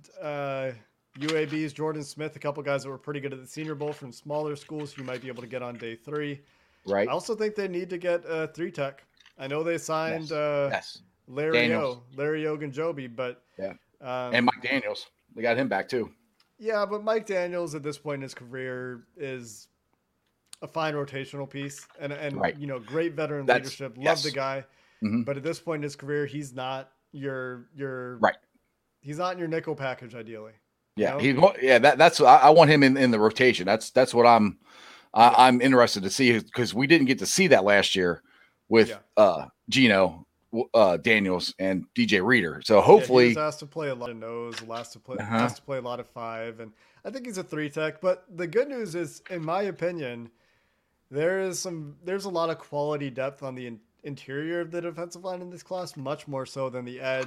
UAB's Jordan Smith, a couple guys that were pretty good at the Senior Bowl from smaller schools you might be able to get on day 3. Right. I also think they need to get a 3-tech. I know they signed Larry Ogunjobi, but and Mike Daniels. They got him back too. Yeah, but Mike Daniels at this point in his career is a fine rotational piece and great veteran leadership. Love the guy. But at this point in his career, he's not your he's not in your nickel package ideally. Yeah, that's I want him in the rotation. That's what I'm interested to see because we didn't get to see that last year with Geno Daniels and DJ Reader. So hopefully he was asked to play a lot of nose, asked to play a lot of 5, and I think he's a 3-tech. But the good news is, in my opinion, there's a lot of quality depth on the interior of the defensive line in this class, much more so than the edge.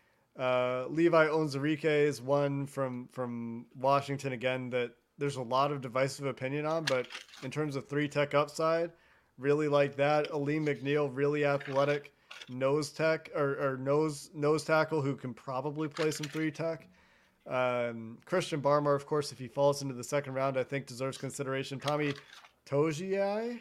Levi Onwuzurike is one from Washington again that there's a lot of divisive opinion on, but in terms of 3-tech upside, really like that. Aleem McNeil, really athletic nose tackle who can probably play some 3-tech. Christian Barmore, of course, if he falls into the second round, I think deserves consideration. Tommy Togiai,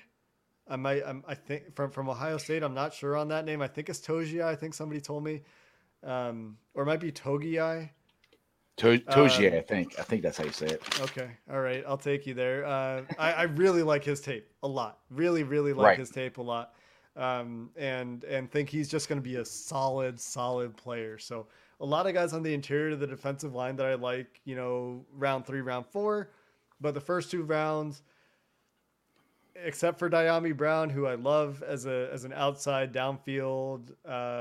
I think from Ohio State. I'm not sure on that name. I think it's Togiai. I think somebody told me, or it might be Togiai. Togiai, I think that's how you say it. Okay, all right, I'll take you there. I really like his tape a lot. Really like his tape a lot. And think he's just going to be a solid player. So a lot of guys on the interior of the defensive line that I like, round 3, round 4, but the first 2 rounds, except for Dyami Brown, who I love as an outside downfield,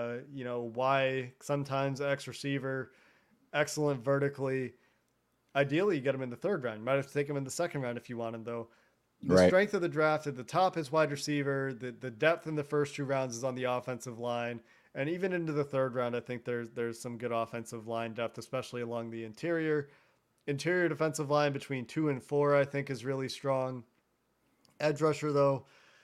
sometimes X receiver, excellent vertically. Ideally, you get him in the 3rd round. You might have to take him in the 2nd round if you want him, though. The strength of the draft at the top is wide receiver. The depth in the first 2 rounds is on the offensive line. And even into the 3rd round, I think there's some good offensive line depth, especially along the interior. Interior defensive line between 2 and 4, I think, is really strong. Edge rusher, though,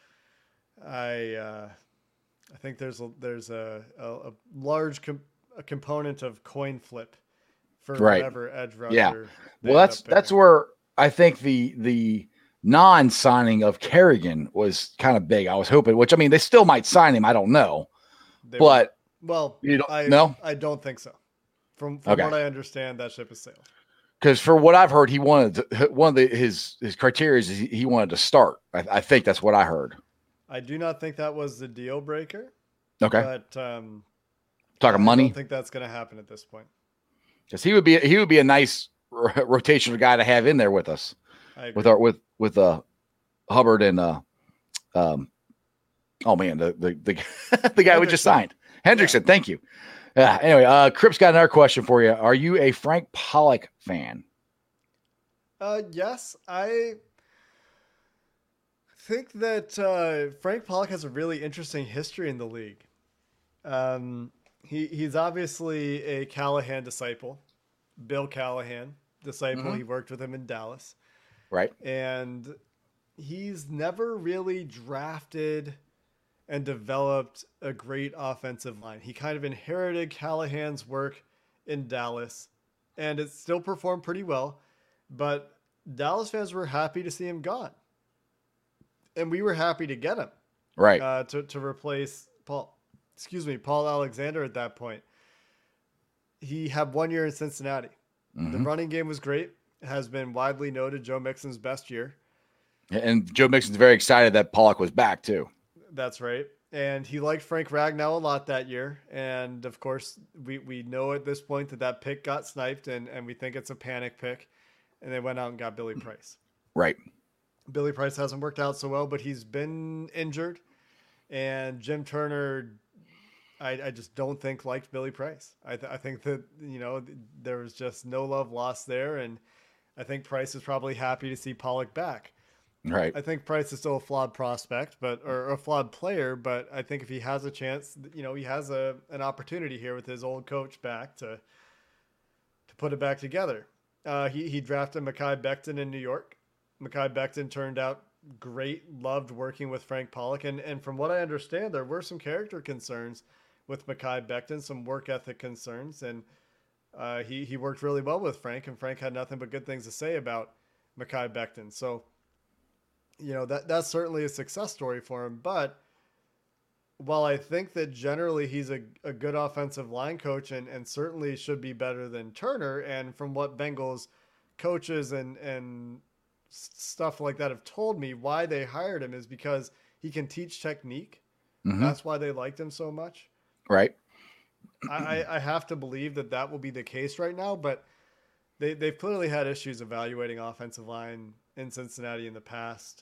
I think there's a large component of coin flip for whatever edge rusher. Yeah, well, that's where I think the non-signing of Kerrigan was kind of big. I was hoping, which I mean, they still might sign him. I don't know, you don't know. I don't think so. From what I understand, that ship has sailed. Because for what I've heard, he wanted one of his criteria is he wanted to start. I think that's what I heard. I do not think that was the deal breaker, Okay, but talking I don't money, think that's going to happen at this point. because he would be a nice rotational guy to have in there with us, I agree. with our with Hubbard and oh man, the the guy we just signed, Hendrickson. Yeah. Thank you. Anyway, Crip's got another question for you. Are you a Frank Pollock fan? Yes, I think that Frank Pollock has a really interesting history in the league. He's obviously a Callahan disciple, Bill Callahan disciple. Mm-hmm. He worked with him in Dallas, Right. and he's never really drafted and developed a great offensive line. He kind of inherited Callahan's work in Dallas, and it still performed pretty well. But Dallas fans were happy to see him gone, and we were happy to get him Right. to replace Paul Alexander at that point. He had 1 year in Cincinnati. Mm-hmm. The running game was great. It has been widely noted Joe Mixon's best year. And Joe Mixon's very excited that Pollock was back too. That's right. And he liked Frank Ragnow a lot that year. And of course, we know at this point that pick got sniped, and we think it's a panic pick. And they went out and got Billy Price. Right. Billy Price hasn't worked out so well, but he's been injured. And Jim Turner, I just don't think liked Billy Price. I think that, there was just no love lost there. And I think Price is probably happy to see Pollock back. Right. I think Price is still a flawed prospect, or a flawed player, but I think if he has a chance, he has an opportunity here with his old coach back to put it back together. He drafted Mekhi Becton in New York. Mekhi Becton turned out great, loved working with Frank Pollock, and from what I understand, there were some character concerns with Mekhi Becton, some work ethic concerns, and he worked really well with Frank, and Frank had nothing but good things to say about Mekhi Becton. So, that's certainly a success story for him. But while I think that generally he's a good offensive line coach and certainly should be better than Turner, and from what Bengals coaches and stuff like that have told me, why they hired him is because he can teach technique. Mm-hmm. That's why they liked him so much. Right. I have to believe that will be the case right now, but they've clearly had issues evaluating offensive line in Cincinnati in the past.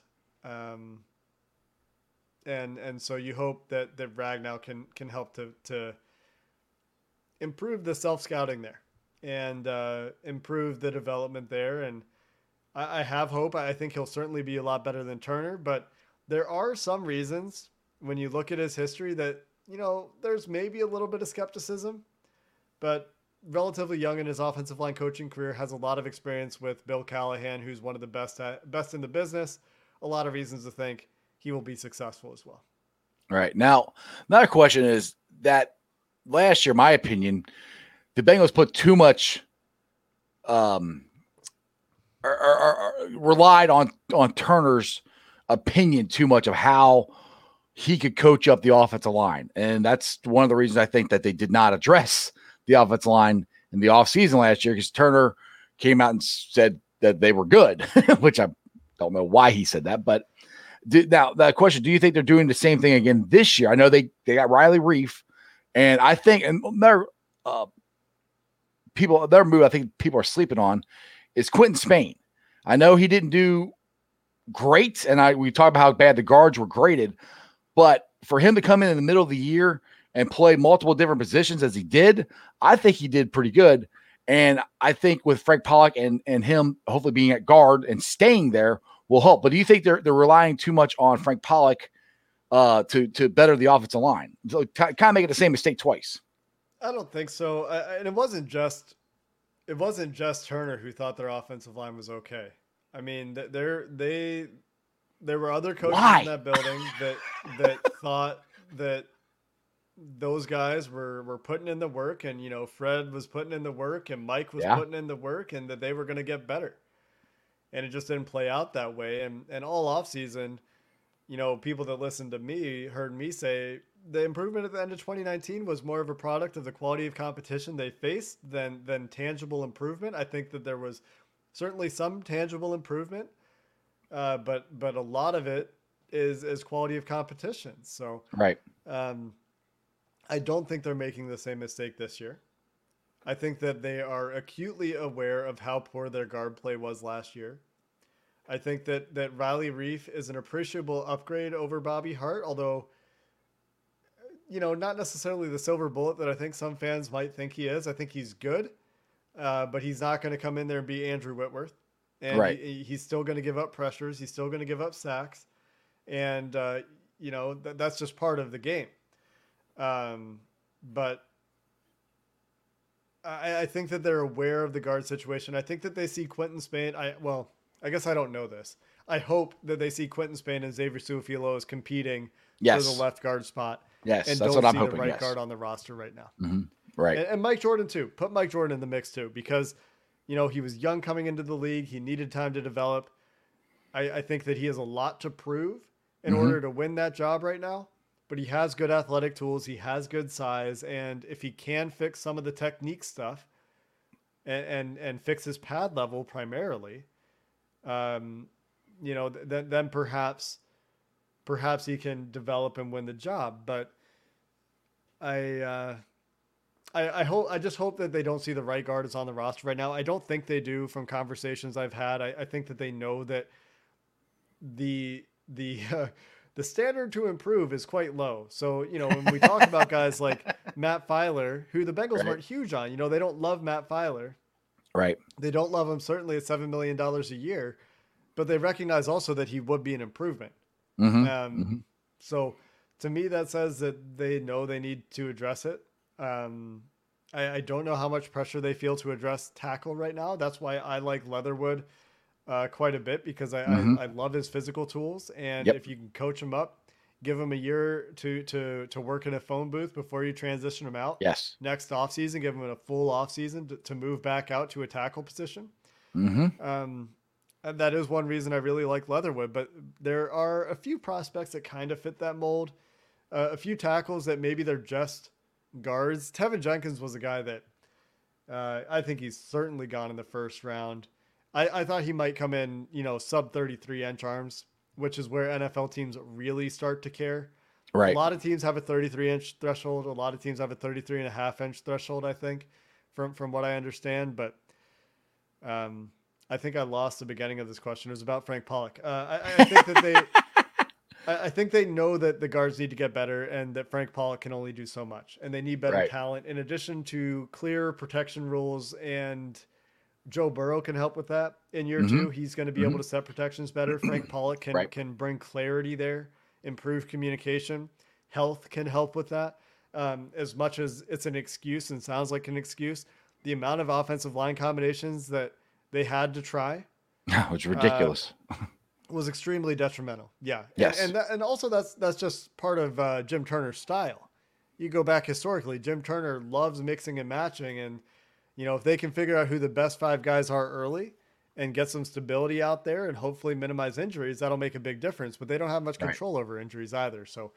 And so you hope that Ragnow can help to improve the self-scouting there and improve the development there. And I have hope. I think he'll certainly be a lot better than Turner, but there are some reasons when you look at his history that, there's maybe a little bit of skepticism, but relatively young in his offensive line coaching career, has a lot of experience with Bill Callahan, who's one of the best in the business. A lot of reasons to think he will be successful as well. Right. Now, another question is that last year, my opinion, the Bengals put too much, relied on Turner's opinion too much of how he could coach up the offensive line. And that's one of the reasons I think that they did not address the offensive line in the offseason last year, because Turner came out and said that they were good, which I don't know why he said that. But now the question, do you think they're doing the same thing again this year? I know they got Riley Reef, and I think, and their move, I think people are sleeping on, is Quentin Spain. I know he didn't do great, and we talked about how bad the guards were graded, but for him to come in the middle of the year and play multiple different positions as he did, I think he did pretty good. And I think with Frank Pollock and him hopefully being at guard and staying there will help. But do you think they're relying too much on Frank Pollock to better the offensive line? So kind of making the same mistake twice. I don't think so. And it wasn't just Turner who thought their offensive line was okay. I mean, there were other coaches in that building that thought that those guys were putting in the work, and Fred was putting in the work, and Mike was putting in the work, and that they were going to get better. And it just didn't play out that way. And all offseason, people that listened to me heard me say the improvement at the end of 2019 was more of a product of the quality of competition they faced than tangible improvement. I think that there was certainly some tangible improvement, but a lot of it is quality of competition. So Right. I don't think they're making the same mistake this year. I think that they are acutely aware of how poor their guard play was last year. I think that Riley Reef is an appreciable upgrade over Bobby Hart, although, not necessarily the silver bullet that I think some fans might think he is. I think he's good, but he's not going to come in there and be Andrew Whitworth. And Right. he's still going to give up pressures. He's still going to give up sacks. And, that's just part of the game. But I think that they're aware of the guard situation. I think that they see Quentin Spain. I guess I don't know this. I hope that they see Quentin Spain and Xavier Su'a-Filo as competing for the left guard spot. Yes, and that's don't what I'm see hoping. the right Yes. guard on the roster right now. Mm-hmm. Right. And Mike Jordan too. Put Mike Jordan in the mix too, because he was young coming into the league. He needed time to develop. I think that he has a lot to prove in order to win that job right now. But he has good athletic tools. He has good size, and if he can fix some of the technique stuff, and fix his pad level primarily, then perhaps he can develop and win the job. But I just hope that they don't see the right guard is on the roster right now. I don't think they do from conversations I've had. I think that they know that the standard to improve is quite low. So, when we talk about guys like Matt Filer, who the Bengals weren't huge on, they don't love Matt Filer. Right. They don't love him certainly at $7 million a year, but they recognize also that he would be an improvement. So to me, that says that they know they need to address it. I don't know how much pressure they feel to address tackle right now. That's why I like Leatherwood quite a bit, because I love his physical tools. And if you can coach him up, give him a year to work in a phone booth before you transition him out. Yes. Next offseason, give him a full offseason to move back out to a tackle position. And that is one reason I really like Leatherwood, but there are a few prospects that kind of fit that mold. A few tackles that maybe they're just guards. Tevin Jenkins was a guy that I think he's certainly gone in the first round. I thought he might come in, sub 33 inch arms, which is where NFL teams really start to care. Right. A lot of teams have a 33 inch threshold. A lot of teams have a 33 and a half inch threshold, I think, from what I understand. But I think I lost the beginning of this question. It was about Frank Pollock. I think that I think they know that the guards need to get better and that Frank Pollock can only do so much, and they need better talent in addition to clear protection rules. And Joe Burrow can help with that in year two. He's going to be able to set protections better. Frank Pollock can bring clarity there, improve communication. Health can help with that. As much as it's an excuse and sounds like an excuse, the amount of offensive line combinations that they had to try, which ridiculous, was extremely detrimental. Yeah. Yes. And also that's just part of Jim Turner's style. You go back historically, Jim Turner loves mixing and matching. And, if they can figure out who the best five guys are early and get some stability out there and hopefully minimize injuries, that'll make a big difference. But they don't have much control over injuries either. So,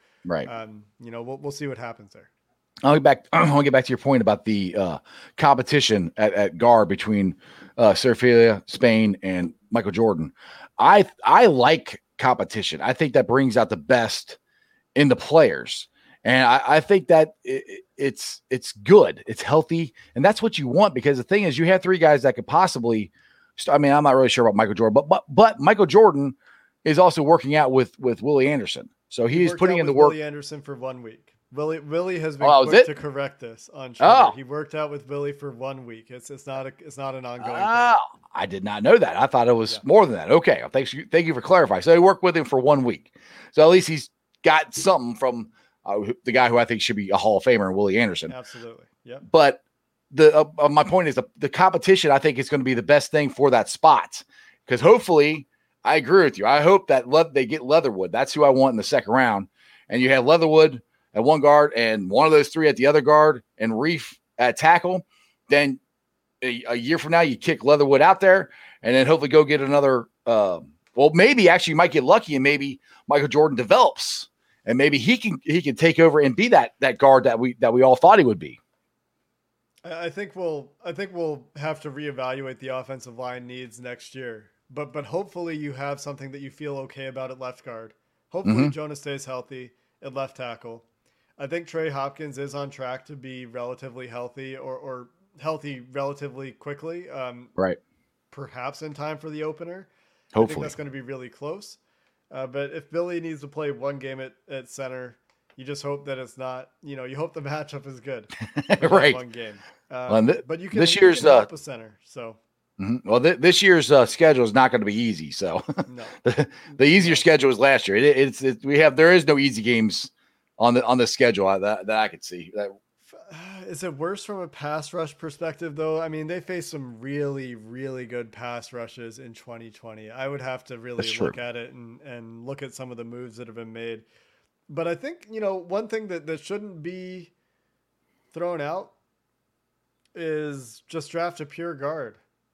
we'll see what happens there. I'll get back to your point about the competition at guard between Su'a-Filo, Spain, and Michael Jordan. I like competition. I think that brings out the best in the players. And I think that it's good. It's healthy. And that's what you want, because the thing is, you have three guys that could possibly I'm not really sure about Michael Jordan, but Michael Jordan is also working out with Willie Anderson. So he's putting in the work. Willie Anderson for 1 week. Willie has been quick to correct this on Twitter. Oh. He worked out with Willie for 1 week. It's not an ongoing thing. I did not know that. I thought it was more than that. Okay. Well, thank you for clarifying. So he worked with him for 1 week. So at least he's got something from the guy who I think should be a Hall of Famer, Willie Anderson. Absolutely. Yeah. But my point is the competition, I think, is going to be the best thing for that spot, because hopefully, I agree with you. I hope that they get Leatherwood. That's who I want in the second round. And you have Leatherwood at one guard and one of those three at the other guard and Reef at tackle. Then a year from now, you kick Leatherwood out there and then hopefully go get another. Maybe actually you might get lucky and maybe Michael Jordan develops and maybe he can take over and be that guard that we all thought he would be. I think we'll have to reevaluate the offensive line needs next year. But hopefully you have something that you feel okay about at left guard. Hopefully Jonas stays healthy at left tackle. I think Trey Hopkins is on track to be relatively healthy or healthy relatively quickly. Right. Perhaps in time for the opener. Hopefully. I think that's going to be really close. But if Billy needs to play one game at center, you just hope that it's not, you hope the matchup is good. Right. One game. But you can, this year's help a center. So. Well, this year's schedule is not going to be easy. So no. the easier schedule was last year. There is no easy games on the schedule that I could see. Is it worse from a pass rush perspective though? I mean, they faced some really, really good pass rushes in 2020. I would have to really look at it and look at some of the moves that have been made. But I think, one thing that shouldn't be thrown out is just draft a pure guard.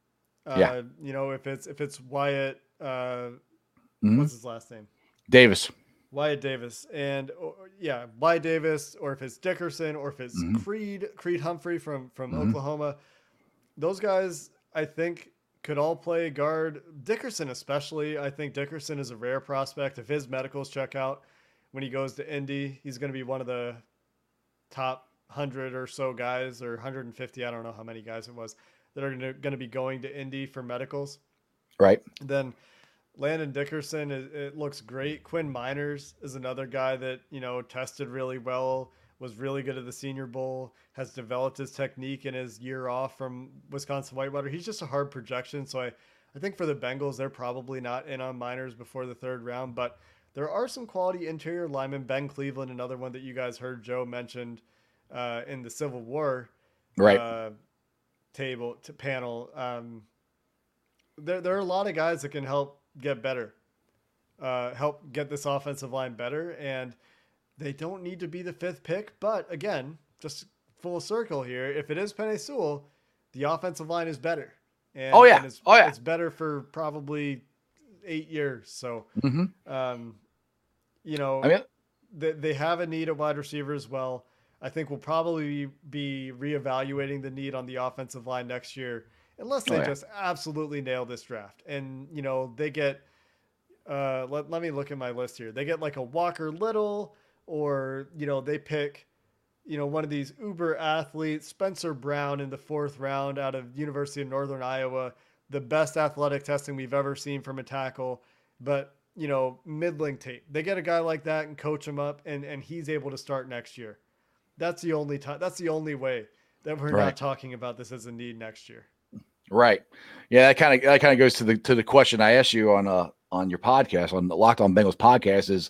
If it's Wyatt, what's his last name? Davis. Wyatt Davis. And Wyatt Davis, or if it's Dickerson, or if it's Creed Humphrey from Oklahoma. Those guys, I think, could all play guard. Dickerson especially. I think Dickerson is a rare prospect. If his medicals check out when he goes to Indy, he's going to be one of the top 100 or so guys, or 150, I don't know how many guys it was, that are going to be going to Indy for medicals. Right. Then Landon Dickerson, it looks great. Quinn Miners is another guy that, tested really well, was really good at the Senior Bowl, has developed his technique in his year off from Wisconsin Whitewater. He's just a hard projection. So I think for the Bengals, they're probably not in on Miners before the third round, but there are some quality interior linemen. Ben Cleveland, another one that you guys heard Joe mentioned in the Civil War panel. There are a lot of guys that can help get better, help get this offensive line better, and they don't need to be the fifth pick. But again, just full circle here, if it is Penei Sewell, the offensive line is better. And, it's better for probably 8 years. So, they have a need at wide receiver as well. I think we'll probably be reevaluating the need on the offensive line next year, unless they just absolutely nail this draft. And, they get, let me look at my list here. They get like a Walker Little, or, they pick, one of these uber athletes, Spencer Brown, in the 4th round out of University of Northern Iowa, the best athletic testing we've ever seen from a tackle, but, middling tape. They get a guy like that and coach him up, and he's able to start next year. That's the only time. That's the only way that we're not talking about this as a need next year. Right. Yeah, that kind of goes to the question I asked you on your podcast, on the Locked On Bengals podcast, is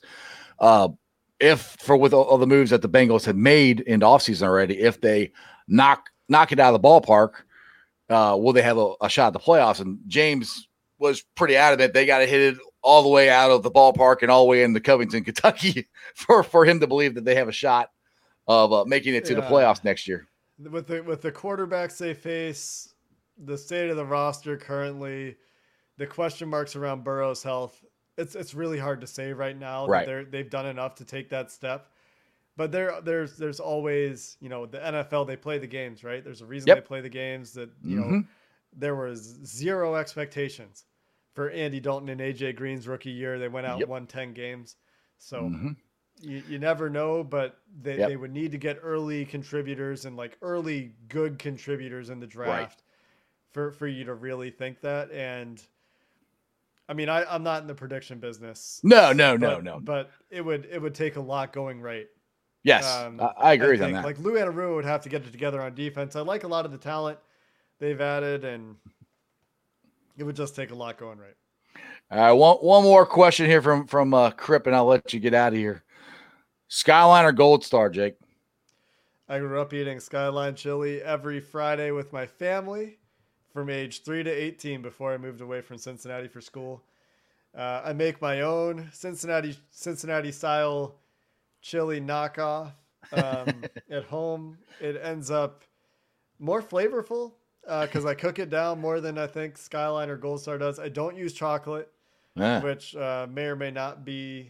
with all the moves that the Bengals had made in the offseason already, if they knock it out of the ballpark, will they have a shot at the playoffs? And James was pretty adamant they got to hit it all the way out of the ballpark and all the way into Covington, Kentucky, for him to believe that they have a shot of making it to the playoffs next year. With the quarterbacks they face, the state of the roster currently, the question marks around Burrow's health, it's really hard to say right now that they've done enough to take that step. But there's always, the NFL, they play the games, right? There's a reason they play the games, that, there was zero expectations for Andy Dalton and AJ Green's rookie year. They went out and won 10 games. So you never know, but they would need to get early contributors and like early good contributors in the draft for you to really think that. And I mean, I'm not in the prediction business. No. But it would take a lot going right. Yes, I agree on that. Like Lou Anarumo would have to get it together on defense. I like a lot of the talent they've added, and it would just take a lot going right. One more question here from Crip, and I'll let you get out of here. Skyline or Gold Star, Jake? I grew up eating Skyline chili every Friday with my family from age 3 to 18 before I moved away from Cincinnati for school. I make my own Cincinnati style chili knockoff at home. It ends up more flavorful because I cook it down more than I think Skyline or Gold Star does. I don't use chocolate, which may or may not be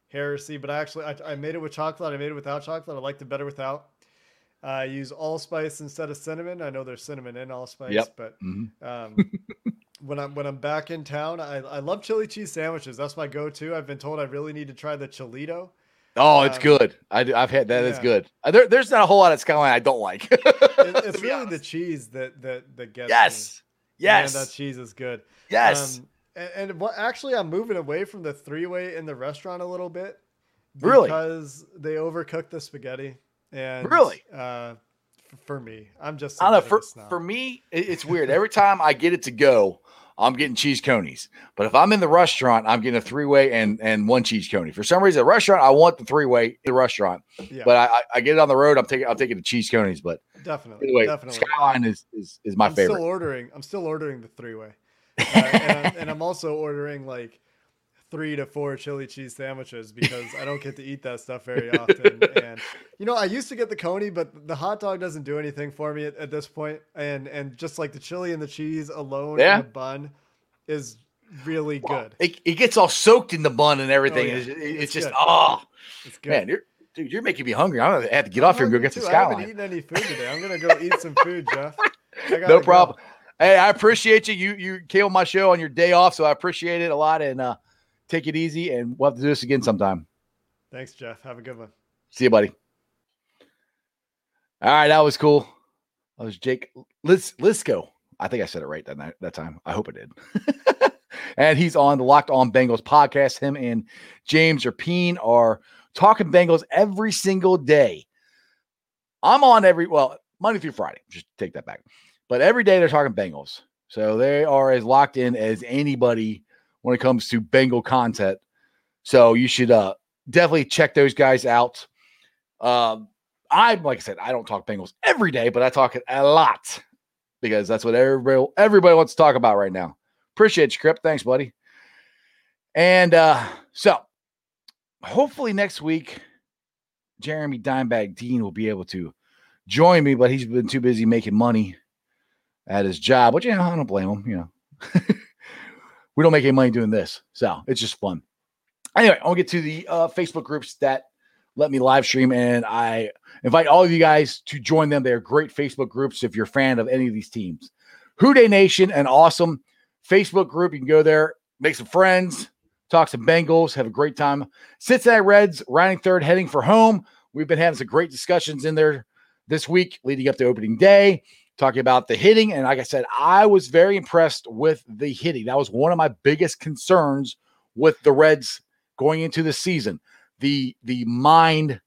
heresy, but I made it with chocolate. I made it without chocolate. I liked it better without. I use allspice instead of cinnamon. I know there's cinnamon in allspice, Yep. but Mm-hmm. when I'm back in town, I love chili cheese sandwiches. That's my go-to. I've been told I really need to try the Cholito. Oh, it's good. I've had that. It's Yeah, good. There's not a whole lot of Skyline I don't like. it's really the honest. cheese that gets me. Yes. Man, that Yes. cheese is good. Yes. And what actually I'm moving away from the three-way in the restaurant a little bit Really. because they overcook the spaghetti. And Really. for me, I'm just I don't know. a bit of a snob. For me, it's weird. Every time I get it to go, I'm getting cheese conies. But if I'm in the restaurant, I'm getting a 3-way and one cheese coney. For some reason, at a restaurant, I want the 3-way in the restaurant. Yeah, But I get it on the road. I'm taking the cheese conies. But definitely, anyway, definitely. Skyline is my favorite. I'm still ordering the three-way, and I'm also ordering like 3 to 4 chili cheese sandwiches because I don't get to eat that stuff very often. And I used to get the coney, but the hot dog doesn't do anything for me at this point. And just like the chili and the cheese alone in a bun is really good. It gets all soaked in the bun and everything. Oh, yeah. It's just good. It's good. man, you're making me hungry. I'm gonna have to get off here and go get some I haven't Skyline. eaten any food today. I'm gonna go eat some food, Jeff. No problem. Hey, I appreciate you. You came on my show on your day off, so I appreciate it a lot. And take it easy, and we'll have to do this again sometime. Thanks, Jeff. Have a good one. See you, buddy. All right, that was cool. That was Jake Lisco. I think I said it right that time. I hope I did. And he's on the Locked On Bengals podcast. Him and James Rapien are talking Bengals every single day. I'm on Monday through Friday. Just take that back. But every day they're talking Bengals. So they are as locked in as anybody when it comes to Bengal content. So you should definitely check those guys out. Like I said, I don't talk Bengals every day, but I talk it a lot because that's what everybody wants to talk about right now. Appreciate you, Crip. Thanks, buddy. And so hopefully next week, Jeremy Dimebag Dean will be able to join me, but he's been too busy making money at his job, which, I don't blame him, We don't make any money doing this, so it's just fun. Anyway, I'll get to the Facebook groups that let me live stream, and I invite all of you guys to join them. They're great Facebook groups if you're a fan of any of these teams. Houday Nation, an awesome Facebook group. You can go there, make some friends, talk some Bengals, have a great time. Cincinnati Reds, rounding third, heading for home. We've been having some great discussions in there this week leading up to opening day, talking about the hitting. And like I said, I was very impressed with the hitting. That was one of my biggest concerns with the Reds going into the season. The mind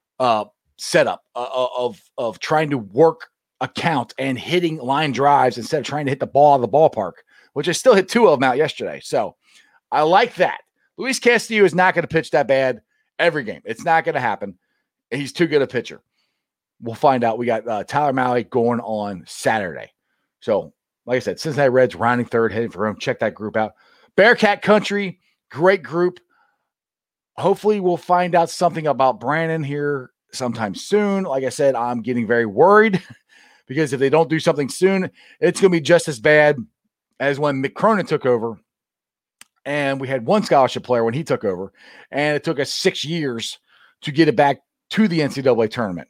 setup of trying to work a count and hitting line drives instead of trying to hit the ball out of the ballpark, which I still hit 2 of them out yesterday. So I like that. Luis Castillo is not going to pitch that bad every game. It's not going to happen. He's too good a pitcher. We'll find out. We got Tyler Mahle going on Saturday. So, like I said, Cincinnati Reds rounding third, heading for home. Check that group out. Bearcat Country, great group. Hopefully, we'll find out something about Brandon here sometime soon. Like I said, I'm getting very worried because if they don't do something soon, it's going to be just as bad as when Mick Cronin took over. And we had one scholarship player when he took over, and it took us 6 years to get it back to the NCAA tournament.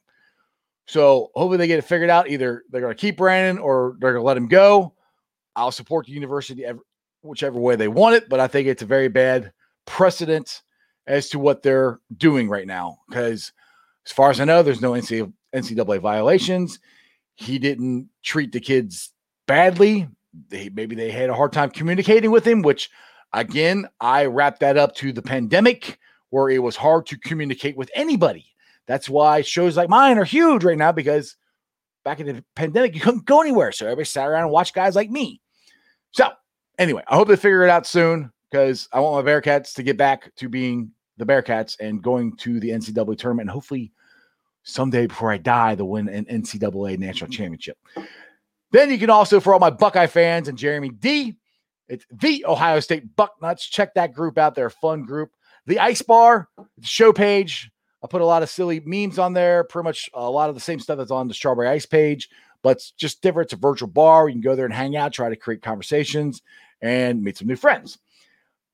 So hopefully they get it figured out. Either they're going to keep Brandon or they're going to let him go. I'll support the university whichever way they want it, but I think it's a very bad precedent as to what they're doing right now. Because as far as I know, there's no NCAA violations. He didn't treat the kids badly. Maybe they had a hard time communicating with him, which, again, I wrap that up to the pandemic where it was hard to communicate with anybody. That's why shows like mine are huge right now, because back in the pandemic, you couldn't go anywhere. So everybody sat around and watched guys like me. So anyway, I hope they figure it out soon, because I want my Bearcats to get back to being the Bearcats and going to the NCAA tournament. And hopefully someday before I die, they'll win an NCAA national championship. Then you can also, for all my Buckeye fans and Jeremy D, it's the Ohio State Bucknuts. Check that group out. They're a fun group. The Ice Bar, the show page. I put a lot of silly memes on there, pretty much a lot of the same stuff that's on the Strawberry Ice page, but it's just different. It's a virtual bar. You can go there and hang out, try to create conversations, and meet some new friends.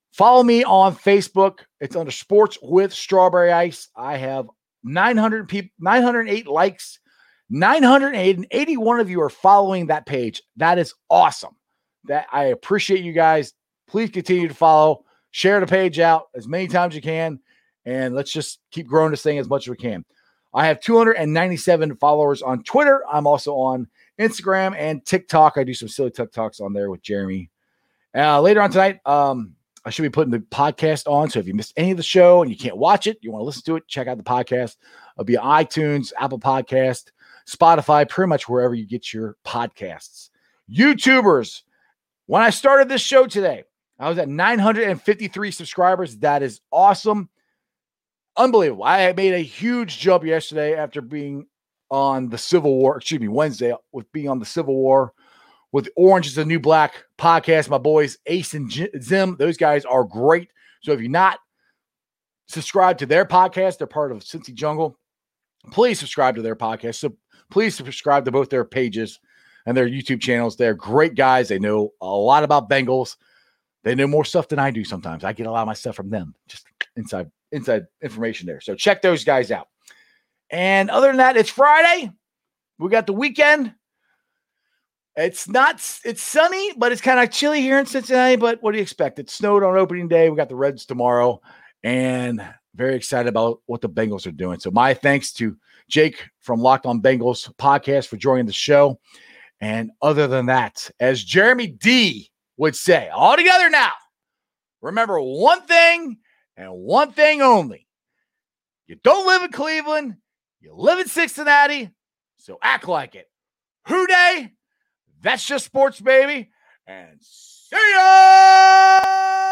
Follow me on Facebook. It's under Sports with Strawberry Ice. I have 900 people, 908 likes. 981 of you are following that page. That is awesome. That I appreciate you guys. Please continue to follow. Share the page out as many times as you can. And let's just keep growing this thing as much as we can. I have 297 followers on Twitter. I'm also on Instagram and TikTok. I do some silly TikToks on there with Jeremy. Later on tonight, I should be putting the podcast on. So if you missed any of the show and you can't watch it, you want to listen to it, check out the podcast. It'll be on iTunes, Apple Podcast, Spotify, pretty much wherever you get your podcasts. YouTubers, when I started this show today, I was at 953 subscribers. That is awesome. Unbelievable. I made a huge jump yesterday after being on the Civil War, Wednesday with being on the Civil War with Orange is the New Black podcast. My boys, Ace and Zim, those guys are great. So if you're not subscribed to their podcast, they're part of Cincy Jungle, please subscribe to their podcast. So please subscribe to both their pages and their YouTube channels. They're great guys. They know a lot about Bengals. They know more stuff than I do sometimes. I get a lot of my stuff from them, just inside information there. So check those guys out. And other than that, it's Friday. We got the weekend. It's sunny, but it's kind of chilly here in Cincinnati. But what do you expect? It snowed on opening day. We got the Reds tomorrow, and very excited about what the Bengals are doing. So my thanks to Jake from Locked On Bengals podcast for joining the show. And other than that, as Jeremy D would say, all together now, remember one thing and one thing only. You don't live in Cleveland. You live in Cincinnati. So act like it. Who day? That's just sports, baby. And see ya!